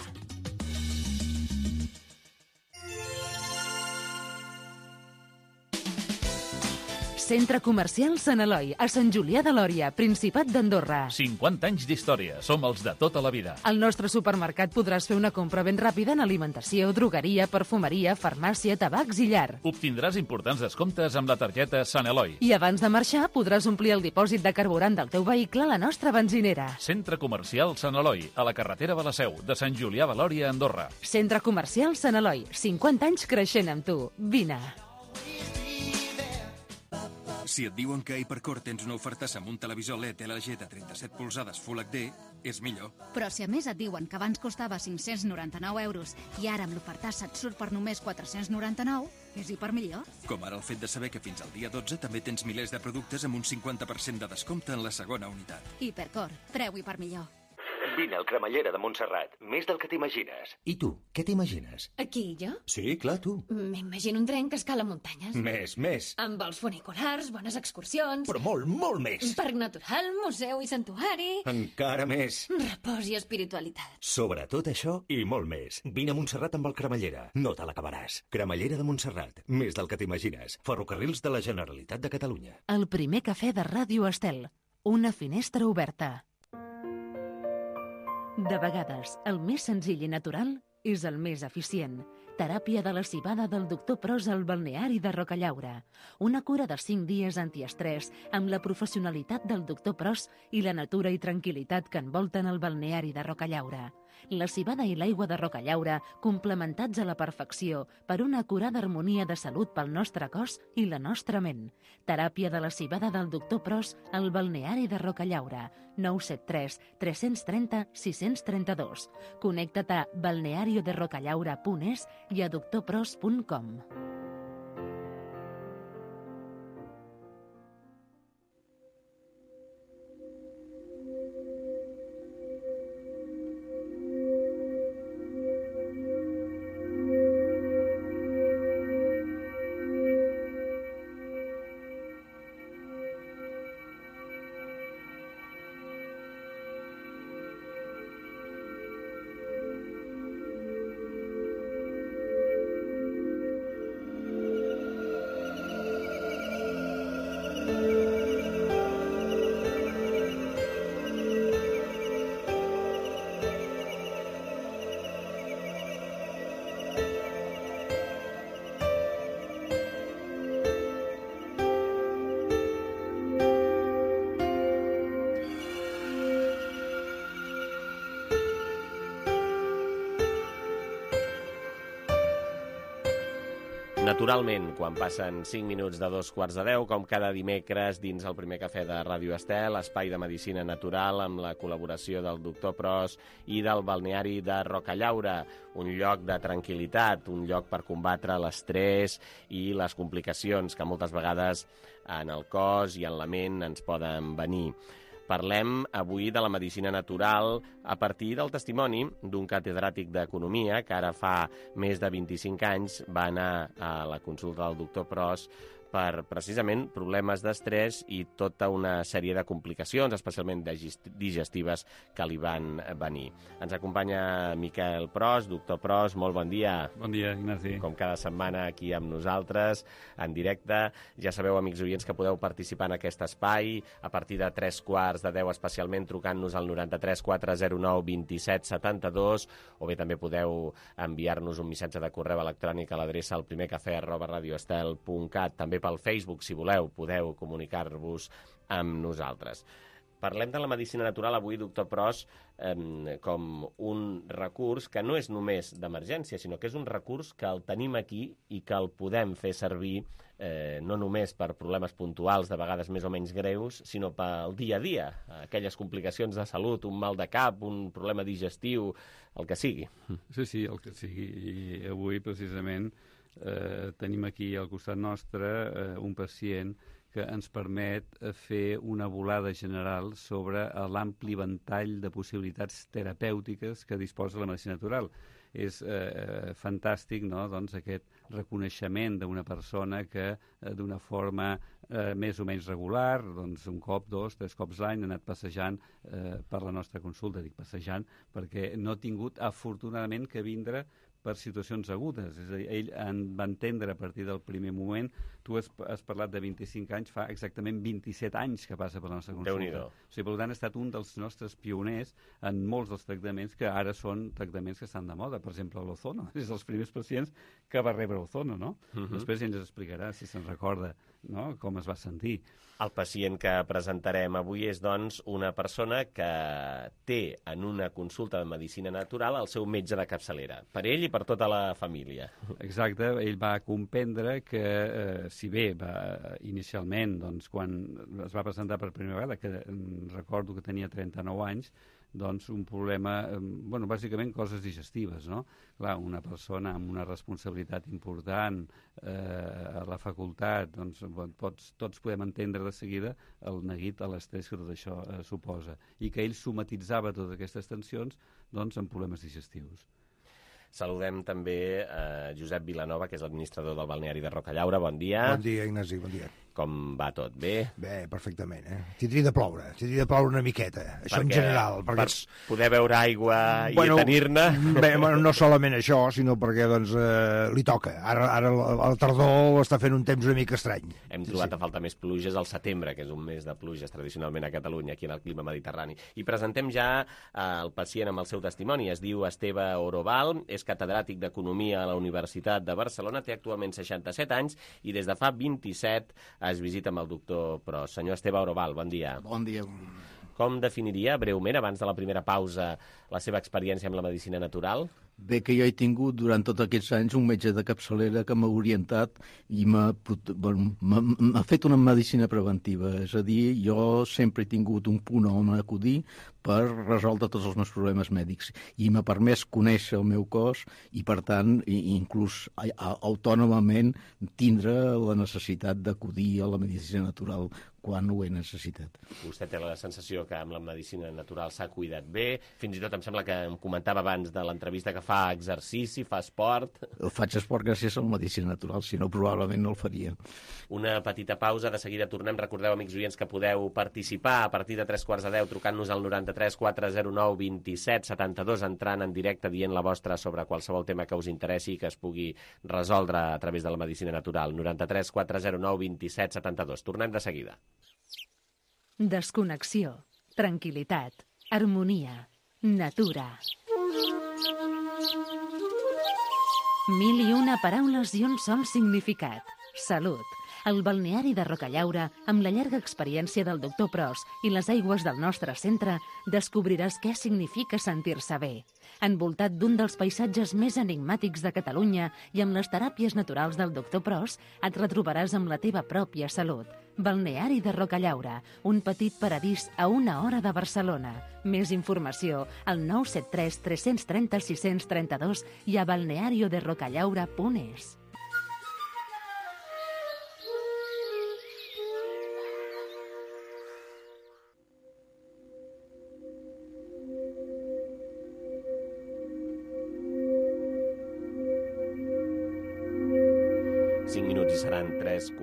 Centre Comercial Sant Eloi, a Sant Julià de Lòria, Principat d'Andorra. 50 anys d'història. Som els de tota la vida. Al nostre supermercat podràs fer una compra ben ràpida en alimentació, drogueria, perfumeria, farmàcia, tabacs i llar. Obtindràs importants descomptes amb la targeta Sant Eloi. I abans de marxar podràs omplir el dipòsit de carburant del teu vehicle a la nostra benzinera. Centre Comercial Sant Eloi, a la carretera de la Seu, de Sant Julià de Lòria, Andorra. Centre Comercial Sant Eloi, 50 anys creixent amb tu. Vine. Si et diuen que a Hipercor tens una ofertassa amb un televisor LED LG de 37 polzades Full HD, és millor. Però si a més et diuen que abans costava 599 euros i ara amb l'ofertassa et surt per només 499, és hipermillor. Com ara el fet de saber que fins al dia 12 també tens milers de productes amb un 50% de descompte en la segona unitat. Hipercor, preu hipermillor. Vine al Cremallera de Montserrat, més del que t'imagines. I tu, què t'imagines? Aquí, jo? Sí, clar, tu. M'imagino un tren que escala muntanyes. Més. Amb vols funiculars, bones excursions... Però molt més. Parc natural, museu i santuari... Encara més. Repòs i espiritualitat. Sobretot això i molt més. Vine a Montserrat amb el Cremallera. No te l'acabaràs. Cremallera de Montserrat, més del que t'imagines. Ferrocarrils de la Generalitat de Catalunya. El primer cafè de Ràdio Estel. Una finestra oberta. De vegades, el més senzill i natural és el més eficient. Teràpia de la civada del doctor Pros al balneari de Rocallaura. Una cura de 5 dies antiestrès amb la professionalitat del doctor Pros i la natura i tranquil·litat que envolten el balneari de Rocallaura. La civada i l'aigua de Rocallaura complementats a la perfecció per una acurada harmonia de salut pel nostre cos i la nostra ment. Teràpia de la civada del doctor Pros al balneari de Rocallaura. 973 330 632. Connecta't a balnearioderocallaura.es i a doctorpros.com. Naturalment, quan passen 5 minuts de 2:45, com cada dimecres dins el primer cafè de Ràdio Estel, espai de medicina natural amb la col·laboració del doctor Pros i del balneari de Rocallaura, un lloc de tranquil·litat, un lloc per combatre l'estrès i les complicacions que moltes vegades en el cos i en la ment ens poden venir. Parlem avui de la medicina natural a partir del testimoni d'un catedràtic d'Economia que ara fa més de 25 anys va anar a la consulta del doctor Pros per precisament problemes d'estrès i tota una sèrie de complicacions, especialment digestives, que li van venir. Ens acompanya Miquel Pros. Doctor Pros, molt bon dia. Bon dia, Ignasi. Com cada setmana aquí amb nosaltres, en directe. Ja sabeu, amics oients, que podeu participar en aquest espai a partir de 3:15, especialment trucant-nos al 93 409 27 72, o bé també podeu enviar-nos un missatge de correu electrònic a l'adreça elprimercafè@radioestel.cat. També pel Facebook, si voleu, podeu comunicar-vos amb nosaltres. Parlem de la medicina natural avui, doctor Pros, com un recurs que no és només d'emergència, sinó que és un recurs que el tenim aquí i que el podem fer servir no només per problemes puntuals, de vegades més o menys greus, sinó pel dia a dia, aquelles complicacions de salut, un mal de cap, un problema digestiu, el que sigui. Sí, el que sigui. I avui, precisament, tenim aquí al costat nostre un pacient que ens permet fer una volada general sobre l'ampli ventall de possibilitats terapèutiques que disposa la medicina natural. És fantàstic, no?, doncs, aquest reconeixement d'una persona que d'una forma més o menys regular, doncs un cop, 2, 3 cops l'any, ha anat passejant per la nostra consulta. Dic passejant perquè no ha tingut, afortunadament, que vindre per situacions agudes. És a dir, ell va entendre a partir del primer moment. Tu has parlat de 25 anys, fa exactament 27 anys que passa per la nostra consulta. Déu-n'hi-do. O sigui, per tant, ha estat un dels nostres pioners en molts dels tractaments que ara són tractaments que estan de moda. Per exemple, l'ozono. És dels primers pacients que va rebre ozono, no? Després ell ens explicarà, si se'n recorda, no?, com es va sentir. El pacient que presentarem avui és, doncs, una persona que té en una consulta de medicina natural el seu metge de capçalera, per ell i per tota la família. Exacte, ell va comprendre que, si bé inicialment, doncs, quan es va presentar per primera vegada, que recordo que tenia 39 anys, doncs un problema, bàsicament coses digestives, no? Clar, una persona amb una responsabilitat important a la facultat, doncs tots podem entendre de seguida el neguit a l'estrès que tot això suposa, i que ell somatitzava totes aquestes tensions, doncs, amb problemes digestius. Saludem també Josep Vilanova, que és l'administrador del balneari de Rocallaura. Bon dia. Bon dia, Ignasi, bon dia. Com va tot? Bé? Bé, perfectament, Tindria de ploure una miqueta, això en general. Per poder beure aigua i tenir-ne? Bé, no solament això, sinó perquè, doncs, li toca. Ara la tardor està fent un temps una mica estrany. Hem trobat a falta més pluges al setembre, que és un mes de pluges tradicionalment a Catalunya, aquí en el clima mediterrani. I presentem ja el pacient amb el seu testimoni. Es diu Esteve Oroval, és catedràtic d'Economia a la Universitat de Barcelona, té actualment 67 anys i des de fa 27 es visita amb el doctor Pros. Senyor Esteve Oroval, bon dia. Bon dia. Com definiria breument, abans de la primera pausa, la seva experiència amb la medicina natural? Bé, que jo he tingut durant tots aquests anys un metge de capçalera que m'ha orientat i m'ha fet una medicina preventiva. És a dir, jo sempre he tingut un punt on acudir per resoldre tots els meus problemes mèdics i m'ha permès conèixer el meu cos i, per tant, inclús autònomament tindre la necessitat d'acudir a la medicina natural quan ho he necessitat. Vostè té la sensació que amb la medicina natural s'ha cuidat bé, fins i tot em sembla que em comentava abans de l'entrevista que fa exercici, fa esport. Faig esport gràcies a la medicina natural, si no probablement no el faria. Una petita pausa, de seguida tornem. Recordeu, amics oients, que podeu participar a partir de 3:15 trucant-nos al 93 409 27 72, entrant en directe dient la vostra sobre qualsevol tema que us interessi i que es pugui resoldre a través de la medicina natural. 93 409 27 72. Tornem de seguida. Desconnexió, tranquil·litat, harmonia, natura. 1001 paraules i un sol significat. Salut. El balneari de Rocallaura, amb la llarga experiència del doctor Pros i les aigües del nostre centre, descobriràs què significa sentir-se bé. Envoltat d'un dels paisatges més enigmàtics de Catalunya i amb les teràpies naturals del doctor Pros, et retrobaràs amb la teva pròpia salut. Balneari de Rocallaura, un petit paradís a 1 hora de Barcelona. Més informació al 973 330 632 i a balnearioderocallaura.es. Seran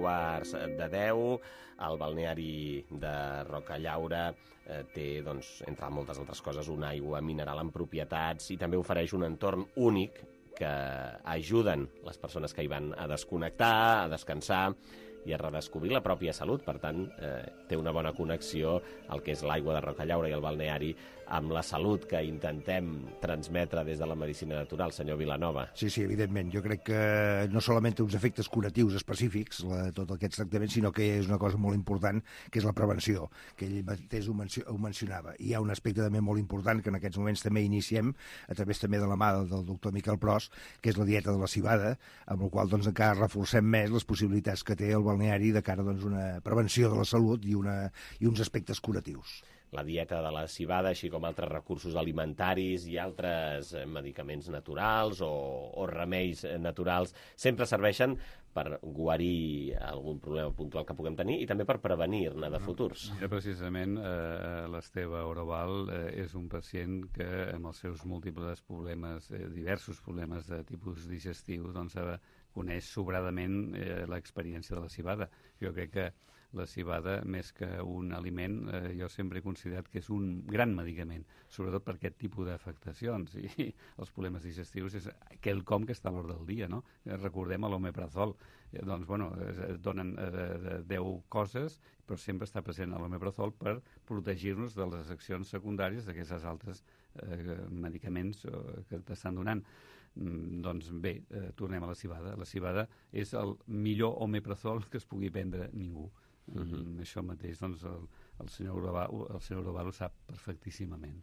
9:45. El balneari de Rocallaura té, doncs, entre moltes altres coses, una aigua mineral amb propietats i també ofereix un entorn únic que ajuden les persones que hi van a desconnectar, a descansar i a redescobrir la pròpia salut. Per tant, té una bona connexió el que és l'aigua de Rocallaura i el balneari amb la salut que intentem transmetre des de la medicina natural, senyor Vilanova. Sí, evidentment. Jo crec que no solament té uns efectes curatius específics, tot aquests tractaments, sinó que és una cosa molt important, que és la prevenció, que ell mateix ho mencionava. I hi ha un aspecte també molt important que en aquests moments també iniciem, a través també de la mà del doctor Miquel Pros, que és la dieta de la civada, amb la qual doncs, encara reforcem més les possibilitats que té el balneari de cara a doncs, una prevenció de la salut i uns aspectes curatius. La dieta de la civada, així com altres recursos alimentaris i altres medicaments naturals o remeis naturals, sempre serveixen per guarir algun problema puntual que puguem tenir i també per prevenir-ne de futurs. Precisament, l'Esteve Oroval és un pacient que amb els seus múltiples problemes, diversos problemes de tipus digestiu, doncs coneix sobradament l'experiència de la civada. Jo crec que la civada, més que un aliment, jo sempre he considerat que és un gran medicament, sobretot per aquest tipus d'afectacions. I els problemes digestius és quelcom que està a l'ordre del dia, no? Recordem l'omeprazol. Doncs, bueno, es donen 10 coses, però sempre està present l'omeprazol per protegir-nos de les accions secundàries d'aquests altres medicaments que t'estan donant. Doncs bé, tornem a la civada. La civada és el millor omeprazol que es pugui prendre ningú. Això mateix, doncs, el senyor Oroval ho sap perfectíssimament.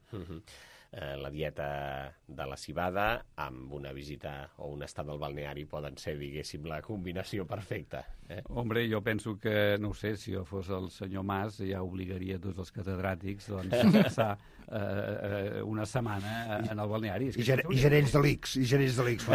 La dieta de la civada amb una visita o un estat al balneari poden ser, diguéssim, la combinació perfecta. Hombre, jo penso que, no ho sé, si jo fos el senyor Mas, ja obligaria tots els catedràtics doncs, a passar una setmana en el balneari. I gerents de l'ICS,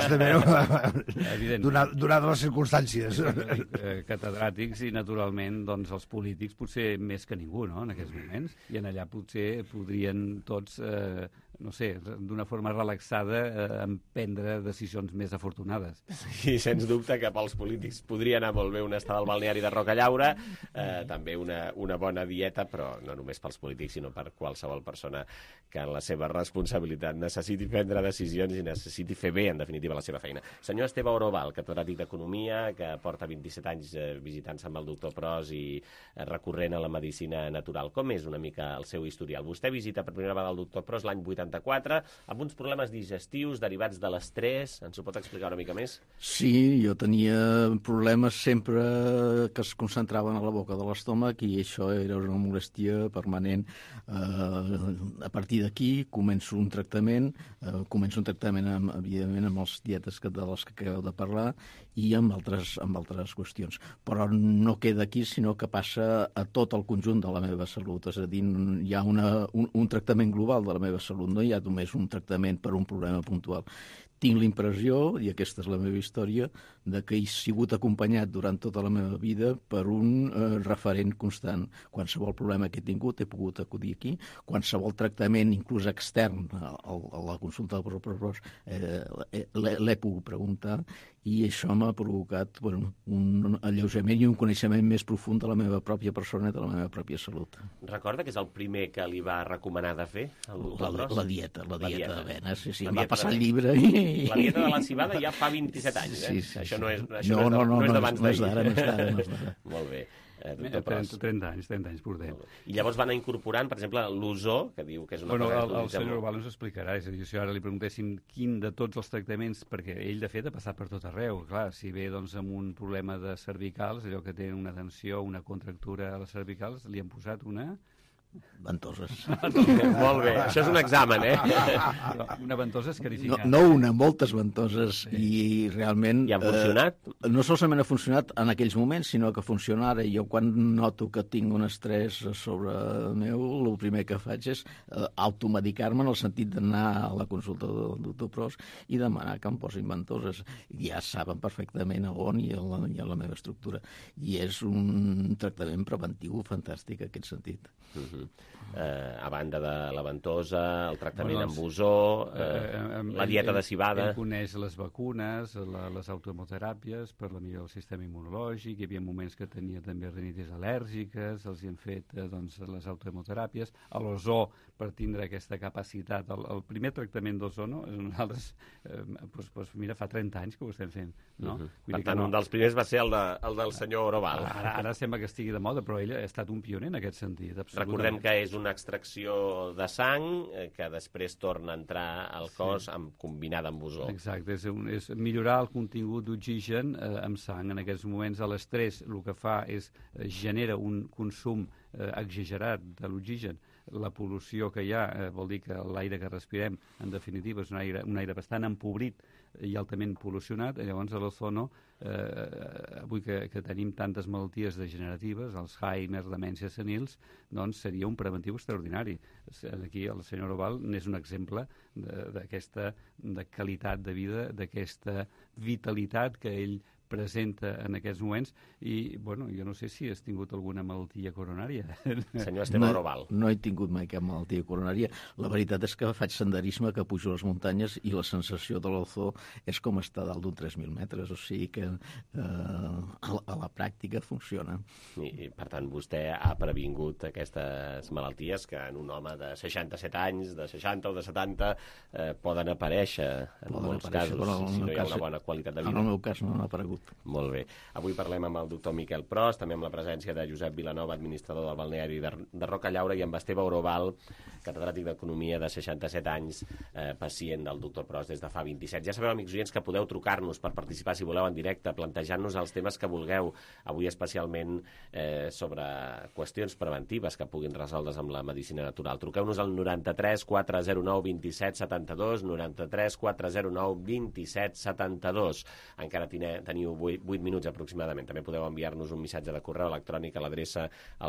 donat les circumstàncies. Catedràtics i, naturalment, doncs, els polítics potser més que ningú, no?, en aquests moments. I en allà potser podrien tots, no sé, d'una forma relaxada, emprendre decisions més afortunades. Sí, sens dubte que pels polítics podria anar molt bé una estada al balneari de Rocallaura, també una bona dieta, però no només pels polítics, sinó per qualsevol persona que en la seva responsabilitat necessiti prendre decisions i necessiti fer bé, en definitiva, la seva feina. Senyor Esteve Oroval, catedràtic d'Economia, que porta 27 anys visitant-se amb el doctor Pros i recorrent a la medicina natural. Com és una mica el seu historial? Vostè visita per primera vegada el doctor Pros l'any 84, amb uns problemes digestius derivats de l'estrès. Ens ho pot explicar una mica més? Sí, jo tenia problemes sempre que es concentraven a la boca de l'estómac i això era una molèstia permanent. A partir d'aquí començo un tractament, evidentment, amb les dietes de les que acabeu de parlar i amb altres qüestions. Però no queda aquí, sinó que passa a tot el conjunt de la meva salut. És a dir, hi ha un tractament global de la meva salut, no hi ha només un tractament per un problema puntual. Tinc l'impressió, i aquesta és la meva història, de que he sigut acompanyat durant tota la meva vida per un referent constant. Qualsevol problema que he tingut he pogut acudir aquí, qualsevol tractament, inclús extern, a la consulta del Pros, l'he pogut preguntar, i això m'ha provocat un alleujament i un coneixement més profund de la meva pròpia persona i de la meva pròpia salut. Recorda que és el primer que li va recomanar de fer? La dieta d'avena, sí, em va passar el llibre i... La dieta de la civada ja fa 27 anys, eh? Sí. Això no és d'abans d'ahir. No és d'ara. Molt bé. doctor Pros? 30 anys portem. I llavors van incorporant, per exemple, l'ozó, que diu que és una cosa... El senyor Orbal ens explicarà, és a dir, si ara li preguntéssim quin de tots els tractaments, perquè ell, de fet, ha passat per tot arreu, clar, si ve doncs, amb un problema de cervicals, allò que té una tensió, una contractura a les cervicals, li han posat una... Ventoses. Molt bé, això és un examen, Una ventosa escarificada. No una, moltes ventoses, i realment... I han funcionat? No solament ha funcionat en aquells moments, sinó que funciona ara. Jo quan noto que tinc un estrès sobre meu, el primer que faig és automedicar-me en el sentit d'anar a la consulta del doctor Pros i demanar que em posin ventoses. Ja saben perfectament a on i a la meva estructura. I és un tractament preventiu fantàstic en aquest sentit. A banda de la ventosa, el tractament amb ozó, la dieta de cibada... Ell coneix les vacunes, les autohemoteràpies per la millora del sistema immunològic, hi havia moments que tenia també rinitis al·lèrgiques, els hi han fet les autohemoteràpies, a l'ozó per tindre aquesta capacitat. El primer tractament d'ozó, no? Nosaltres, mira, fa 30 anys que ho estem fent. No? Per tant, un dels primers va ser el del senyor Orbal. Ara sembla que estigui de moda, però ell ha estat un pioner en aquest sentit. Recordem que és una extracció de sang que després torna a entrar al cos combinada amb ozó. Exacte, és millorar el contingut d'oxigen amb sang. En aquests moments l'estrès el que fa és genera un consum exagerat de l'oxigen. La pol·lució que hi ha vol dir que l'aire que respirem, en definitiva, és un aire bastant empobrit i altament pol·lucionat. Llavors, a l'ozono, avui que tenim tantes malalties degeneratives, Alzheimer, demències senils, doncs seria un preventiu extraordinari. Aquí el senyor Orbal n'és un exemple d'aquesta qualitat de vida, d'aquesta vitalitat que ell presenta en aquests moments i, bueno, jo no sé si has tingut alguna malaltia coronària. Senyor Esteve Orbal. No he tingut mai cap malaltia coronària. La veritat és que faig senderisme, que pujo les muntanyes i la sensació de l'ozó és com estar dalt d'un 3.000 metres, o sigui que a la pràctica funciona. I per tant, vostè ha previngut aquestes malalties que en un home de 67 anys, de 60 o de 70, poden aparèixer en molts casos, si no hi ha una bona qualitat de vida. En el meu cas no ha aparegut. Molt bé. Avui parlem amb el doctor Miquel Pros, també amb la presència de Josep Vilanova, administrador del balneari de Roca Llaura, i amb Esteve Orbal, catedràtic d'Economia de 67 anys, pacient del doctor Pros des de fa 27. Ja sabeu, amics oients, que podeu trucar-nos per participar, si voleu, en directe, plantejant-nos els temes que vulgueu. Avui especialment sobre qüestions preventives que puguin resoldre's amb la medicina natural. Truqueu-nos al 93 409 27 72, 93 409 27 72. Encara teniu 8 minuts aproximadament. També podeu enviar-nos un missatge de correu electrònic a l'adreça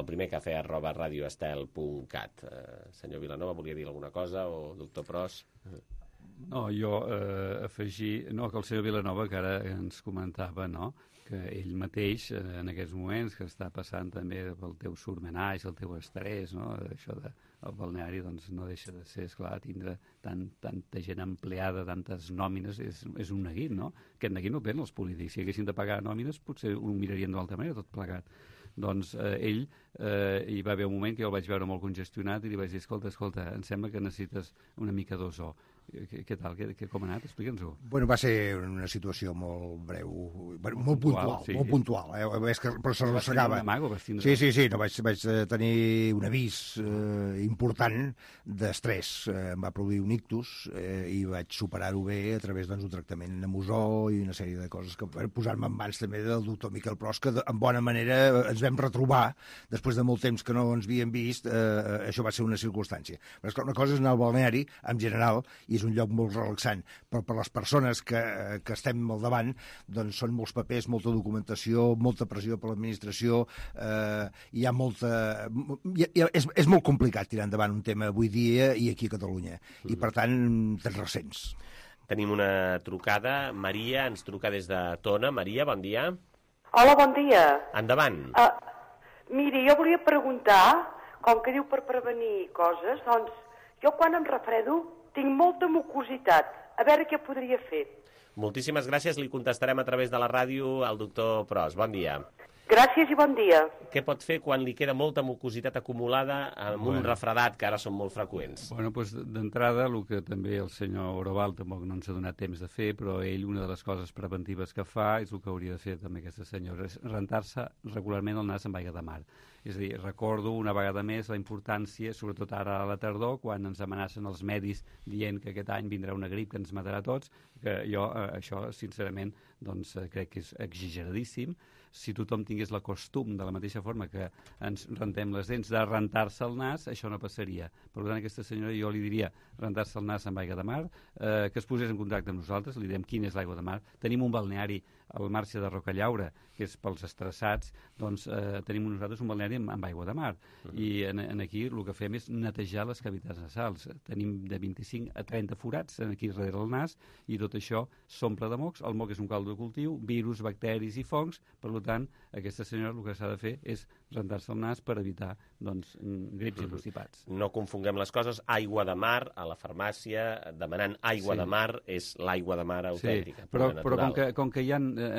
alprimercafè@radioestel.cat. Senyor Vilanova, volia dir alguna cosa, o doctor Pros? No, jo afegir... No, que el senyor Vilanova, que ara ens comentava, no?, que ell mateix, en aquests moments, que està passant també pel teu surmenatge, el teu estrès, no?, això del balneari, doncs no deixa de ser, esclar, tindre tanta gent empleada, tantes nòmines, és un neguit, no? Aquest neguit no el tenen els polítics. Si haguessin de pagar nòmines, potser ho mirarien d'una altra manera, tot plegat. Doncs ell, hi va haver un moment que jo el vaig veure molt congestionat i li vaig dir, escolta, em sembla que necessites una mica d'ozó. Què tal? Com ha anat? Explica'ns-ho. Bueno, va ser una situació molt breu, molt puntual, sí. Molt puntual. Però s'arrossegava. Sí, no, vaig tenir un avís important d'estrès. Em va produir un ictus i vaig superar-ho bé a través d'un tractament amb ozó i una sèrie de coses que per posar-me en mans també del doctor Miquel Pros, que en bona manera ens vam retrobar després de molt temps que no ens havíem vist. Això va ser una circumstància. Però és clar, una cosa és anar al balneari, en general, i és un lloc molt relaxant, però per les persones que estem al davant, doncs són molts papers, molta documentació, molta pressió per l'administració, hi ha molta... És molt complicat tirar endavant un tema avui dia i aquí a Catalunya, i per tant tens ressents. Tenim una trucada. Maria ens truca des de Tona. Maria, bon dia. Hola, bon dia. Endavant. Miri, jo volia preguntar, com que diu per prevenir coses, doncs jo quan em refredo tinc molta mucositat. A veure què podria fer. Moltíssimes gràcies. Li contestarem a través de la ràdio al doctor Pros. Bon dia. Gràcies i bon dia. Què pot fer quan li queda molta mucositat acumulada amb un refredat, que ara són molt freqüents? Bueno, doncs d'entrada, el que també el senyor Oroval tampoc no ens ha donat temps de fer, però ell, una de les coses preventives que fa, és el que hauria de fer també aquesta senyora, és rentar-se regularment el nas amb aigua de mar. És a dir, recordo una vegada més la importància, sobretot ara a la tardor, quan ens amenacen els medis dient que aquest any vindrà una grip que ens matarà a tots, que jo això, sincerament, doncs, crec que és exageradíssim. Si tothom tingués la costum, de la mateixa forma que ens rentem les dents, de rentar-se el nas, això no passaria. Per tant, a aquesta senyora jo li diria rentar-se el nas amb aigua de mar, que es posés en contacte amb nosaltres, li direm quina és l'aigua de mar. Tenim un balneari al marge de Rocallaura, que és pels estressats, doncs tenim nosaltres un balneari amb aigua de mar. I aquí el que fem és netejar les cavitats nasals. Tenim de 25 a 30 forats aquí darrere el nas i tot això s'omple de mocs. El moc és un caldo de cultiu, virus, bacteris i fongs. Per tant, aquesta senyora el que s'ha de fer és rentar-se el nas per evitar doncs, grips i constipats. No confonguem les coses. Aigua de mar, a la farmàcia, demanant aigua de mar, és l'aigua de mar autèntica. Sí, però com que hi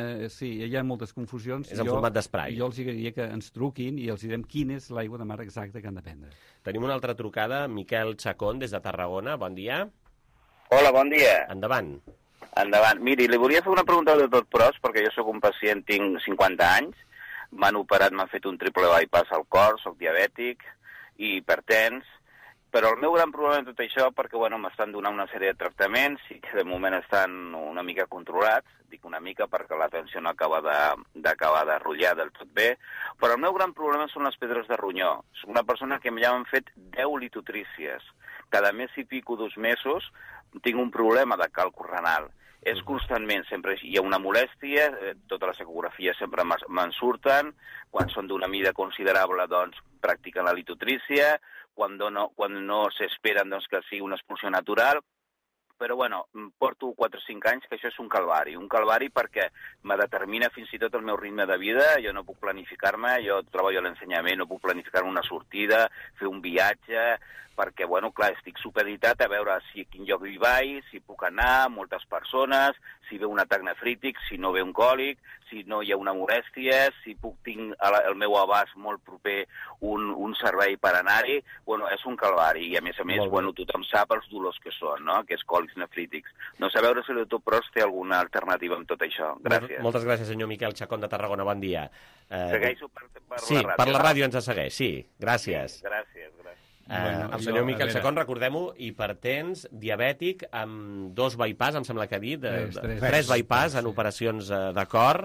ha moltes confusions, és en format d'esprai. Jo els diria que ens truquin i els direm quina és l'aigua de mar exacta que han de prendre. Tenim una altra trucada, Miquel Chacón, des de Tarragona. Bon dia. Hola, bon dia. Endavant. Endavant. Miri, li volia fer una pregunta de tot pros, perquè jo sóc un pacient, tinc 50 anys, m'han operat, m'han fet un triple bypass al cor, sóc diabètic i hipertens, però el meu gran problema en tot això, perquè m'estan donant una sèrie de tractaments i que de moment estan una mica controlats, dic una mica perquè la tensió no acaba d'acabar de rotllar del tot bé, però el meu gran problema són les pedres de ronyó. Soc una persona que ja m'han fet 10 litotrícies. Cada mes i pico, 2 mesos, tinc un problema de càlcul renal. És constantment, sempre hi ha una molèstia, totes les ecografies sempre me'n surten, quan són d'una mida considerable, doncs, practiquen la litotrícia, quan no s'esperen doncs, que sigui una expulsió natural, però porto 4 o 5 anys que això és un calvari perquè me determina fins i tot el meu ritme de vida, jo no puc planificar-me, jo treballo a l'ensenyament, no puc planificar una sortida, fer un viatge, perquè, clar, estic supeditat a veure si a quin lloc hi vaig, si puc anar, moltes persones, si ve un atac nefrític, si no ve un còlic, si no hi ha una molèstia, si tinc al meu abast molt proper un servei per anar-hi, és un calvari, i a més, tothom sap els dolors que són, no?, que és còlics nefrítics. No sé veure si el doctor Pros té alguna alternativa amb tot això. Gràcies. Moltes gràcies, senyor Miquel Chacón de Tarragona, bon dia. Segueixo per la ràdio. Sí, per la ràdio ens segueix, sí, gràcies. Sí, gràcies. El senyor Miquel Chacón, recordem-ho, hipertens, diabètic, amb 2 bypass, em sembla que ha dit, 3 bypass en operacions de cor.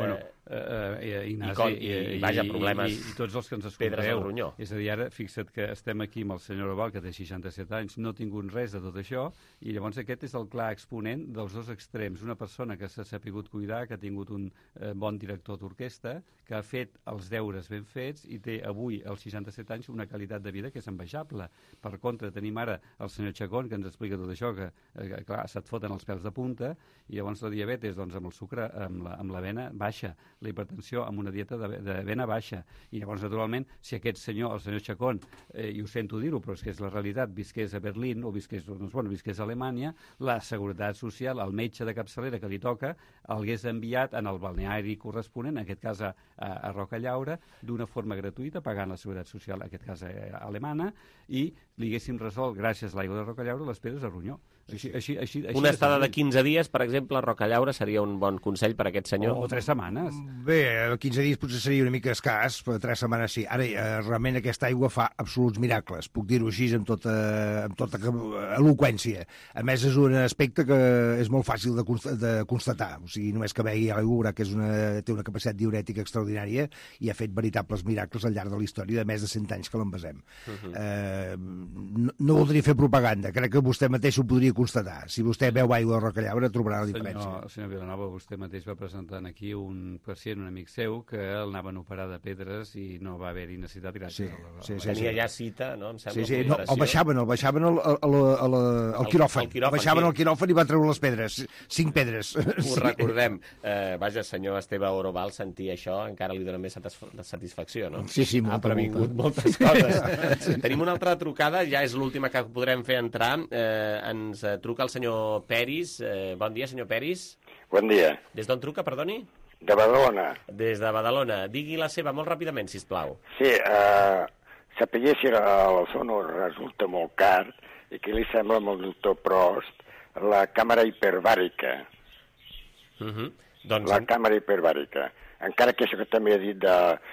Ignasi, vaja, problemes, i tots els que ens pedres al escolteu. ronyó. És a dir, ara, fixa't que estem aquí amb el senyor Oval, que té 67 anys, no ha tingut res de tot això, i llavors aquest és el clar exponent dels dos extrems. Una persona que s'ha sapigut cuidar, que ha tingut un bon director d'orquestra, que ha fet els deures ben fets i té avui, als 67 anys, una qualitat de vida que és envejable. Per contra, tenim ara el senyor Chacón, que ens explica tot això, que clar, se't foten els pèls de punta, i llavors la diabetes, doncs, amb el sucre, amb l'avena baixa, la hipertensió amb una dieta d'avena baixa. I llavors, naturalment, si aquest senyor, el senyor Chacón, i ho sento dir-ho, però és que és la realitat, visqués a Berlín o visqués a Alemanya, la Seguretat Social, el metge de capçalera que li toca, l'hagués enviat en el balneari corresponent, en aquest cas a Rocallaura, d'una forma gratuïta, pagant la Seguretat Social, en aquest cas alemana, i li haguéssim resolt, gràcies a l'aigua de Rocallaura, les pedres de ronyó. Així una estada de 15 dies, per exemple, a Rocallaura seria un bon consell per a aquest senyor? O 3 setmanes. Bé, 15 dies potser seria una mica escàs, però 3 setmanes sí. Ara, realment aquesta aigua fa absoluts miracles, puc dir-ho així amb tota eloqüència. A més, és un aspecte que és molt fàcil de constatar. O sigui, només que begui aigua, que té una capacitat diurètica extraordinària i ha fet veritables miracles al llarg de la història de més de 100 anys que l'envasem. No voldria fer propaganda, crec que vostè mateix ho podria constatar. Si vostè veu aigua de Rocallaura, trobarà la diferència. Senyor Vilanova, vostè mateix va presentar aquí un pacient, un amic seu, que el anaven a operar de pedres i no va haver-hi necessitat gràcies a la... Tenia ja cita, no? Em sembla, sí, el baixaven al quiròfan. Baixaven al quiròfan i va treure les pedres. 5 pedres. Ho recordem. Vaja, senyor Esteve Oroval, sentir això encara li dona més satisfacció, no? Sí, ha previngut moltes coses. Tenim una altra trucada, ja és l'última que podrem fer entrar. Ens truca el senyor Peris. Bon dia, senyor Peris. Bon dia. Des d'on truca, perdoni? De Badalona. Des de Badalona. Digui la seva molt ràpidament, sisplau. Sí, sapigué si l'ozono resulta molt car i què li sembla amb el doctor Prost la càmera hiperbàrica. Doncs... La càmera hiperbàrica. Encara que això que també he dit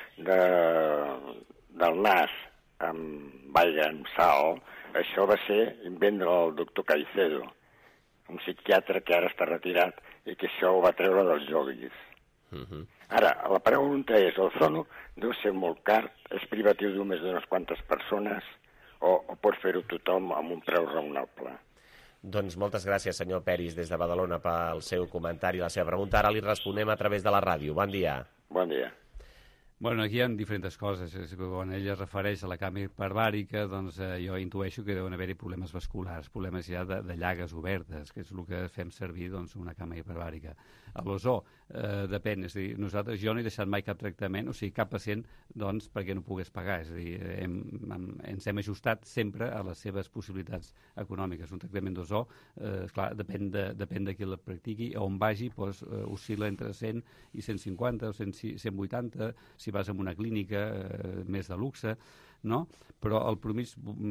del nas amb aigua, amb sal, això va ser invent del doctor Caicedo, un psiquiatre que ara està retirat i que això ho va treure dels yoguis. Ara, la pregunta és, el ozono deu ser molt car, és privatiu només d'unes quantes persones o pot fer-ho tothom amb un preu raonable? Doncs moltes gràcies, senyor Peris, des de Badalona, pel seu comentari i la seva pregunta. Ara li responem a través de la ràdio. Bon dia. Bon dia. Bueno, aquí hi ha diferents coses. Quan ella es refereix a la càmera hiperbàrica, doncs jo intueixo que deuen haver-hi problemes vasculars, problemes ja de llagues obertes, que és el que fem servir una càmera hiperbàrica. A l'ozó, depèn, és a dir, jo no he deixat mai cap tractament, o sigui, cap pacient, doncs, perquè no pogués pagar, és a dir, ens hem ajustat sempre a les seves possibilitats econòmiques. Un tractament d'ozó, clar, depèn de qui el practiqui, on vagi, doncs, oscil·la entre 100 i 150 o 180, si vas a una clínica més de luxe, no? Però el promís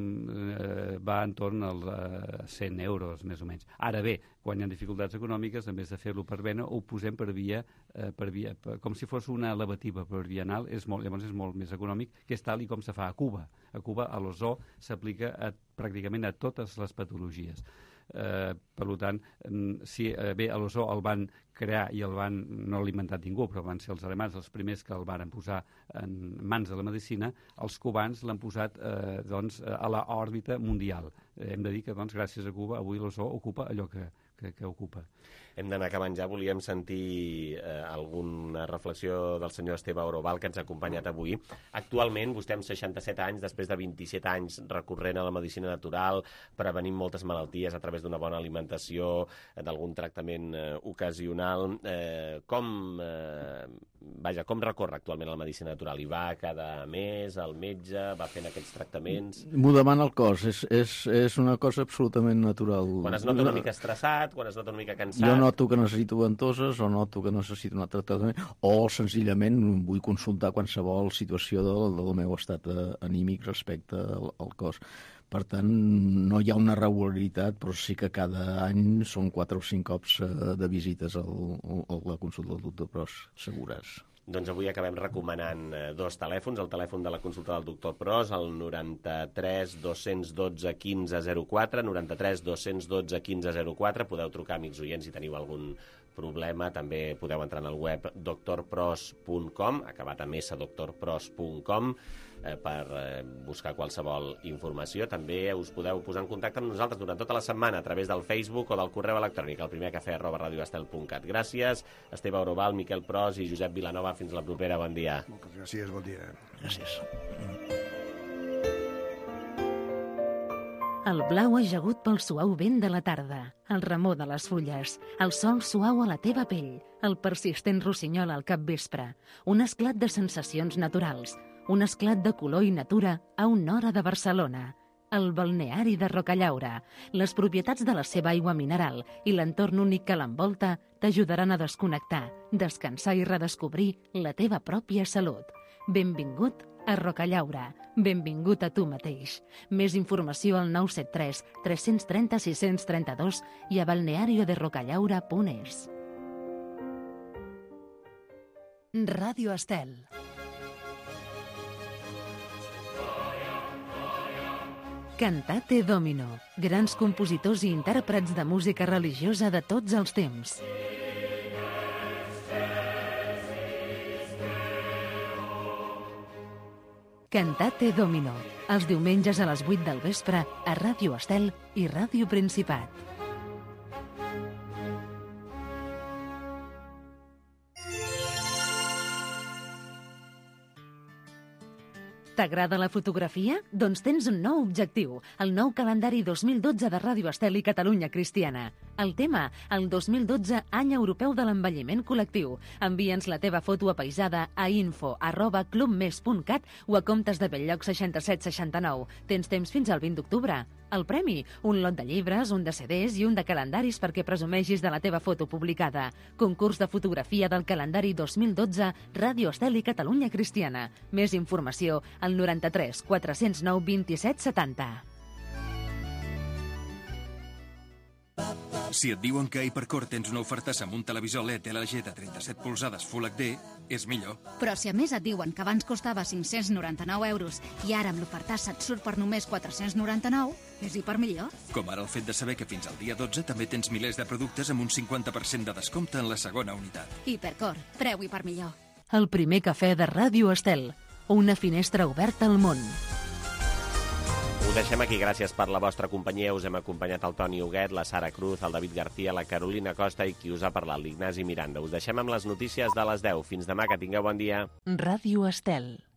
va entorn als 100 euros, més o menys. Ara bé, quan hi ha dificultats econòmiques, en vez de fer-lo per vena, ho posem per via, com si fos una elevativa per via anal, llavors és molt més econòmic, que és tal i com se fa a Cuba. A Cuba, a l'ozó, s'aplica pràcticament a totes les patologies. Per tant, si bé l'ozó el van crear i el van, no l'ha inventat ningú, però van ser els alemans els primers que el van posar en mans de la medicina, els cubans l'han posat a l'òrbita mundial. Hem de dir que, gràcies a Cuba, avui l'ozó ocupa allò que ocupa. Hem d'anar acabant ja. Volíem sentir alguna reflexió del senyor Esteve Oroval, que ens ha acompanyat avui. Actualment, vostè amb 67 anys, després de 27 anys recorrent a la medicina natural, prevenint moltes malalties a través d'una bona alimentació, d'algun tractament ocasional, com recorre actualment a la medicina natural? Hi va cada mes al metge? Va fent aquests tractaments? M'ho demana el cos. És una cosa absolutament natural. Quan es nota una mica estressat, quan es nota una mica cansat... Jo noto que necessito ventoses o noto que necessito un altre tractament o senzillament vull consultar qualsevol situació del meu estat anímic respecte al cos. Per tant, no hi ha una regularitat, però sí que cada any són 4 o 5 cops de visites a la consulta del doctor Pros, segures. Doncs avui acabem recomanant 2 telèfons, el telèfon de la consulta del doctor Pros, el 93 212 1504, 93 212 1504, podeu trucar, amics oients, si teniu algun problema, també podeu entrar en el web doctorpros.com, acabat amb doctorpros.com, per buscar qualsevol informació. També us podeu posar en contacte amb nosaltres durant tota la setmana a través del Facebook o del correu electrònic, elprimercafè@radioestel.cat. Gràcies, Esteve Oroval, Miquel Pros i Josep Vilanova. Fins la propera. Bon dia. Moltes gràcies. Bon dia. Gràcies. El blau ajagut pel suau vent de la tarda, el remor de les fulles, el sol suau a la teva pell, el persistent rossinyol al capvespre, un esclat de sensacions naturals, un esclat de color i natura a una hora de Barcelona. El balneari de Rocallaura, les propietats de la seva aigua mineral i l'entorn únic que l'envolta t'ajudaran a desconnectar, descansar i redescobrir la teva pròpia salut. Benvingut a Rocallaura. Benvingut a tu mateix. Més informació al 973 330 632 i a balnearioderocallaura.es. Ràdio Estel. Cantate Domino. Grans compositors i intèrprets de música religiosa de tots els temps. Cantate Domino. Els diumenges a les 8 del vespre a Ràdio Estel i Ràdio Principat. T'agrada la fotografia? Doncs tens un nou objectiu, el nou calendari 2012 de Ràdio Estel i Catalunya Cristiana. El tema, el 2012 Any Europeu de l'Envelliment Col·lectiu. Envia'ns la teva foto apaisada a info@clubmes.cat o a comptes de Belllloc 6769. Tens temps fins al 20 d'octubre. El premi, un lot de llibres, un de CDs i un de calendaris perquè presumeixis de la teva foto publicada. Concurs de fotografia del calendari 2012, Ràdio Estel i Catalunya Cristiana. Més informació al 93 409 27 70. Si et diuen que a Hipercor tens una ofertassa amb un televisor LED LG de 37 polzades Full HD, és millor. Però si a més et diuen que abans costava 599 euros i ara amb l'ofertassa et surt per només 499, és hipermillor. Com ara el fet de saber que fins al dia 12 també tens milers de productes amb un 50% de descompte en la segona unitat. Hipercor, preu hipermillor. El primer cafè de Ràdio Estel. Una finestra oberta al món. Ho deixem aquí, gràcies per la vostra companyia. Us hem acompanyat el Toni Huguet, la Sara Cruz, el David García, la Carolina Costa i qui us ha parlat, l'Ignasi Miranda. Us deixem amb les notícies de les 10. Fins demà, que tingueu bon dia. Ràdio Estel.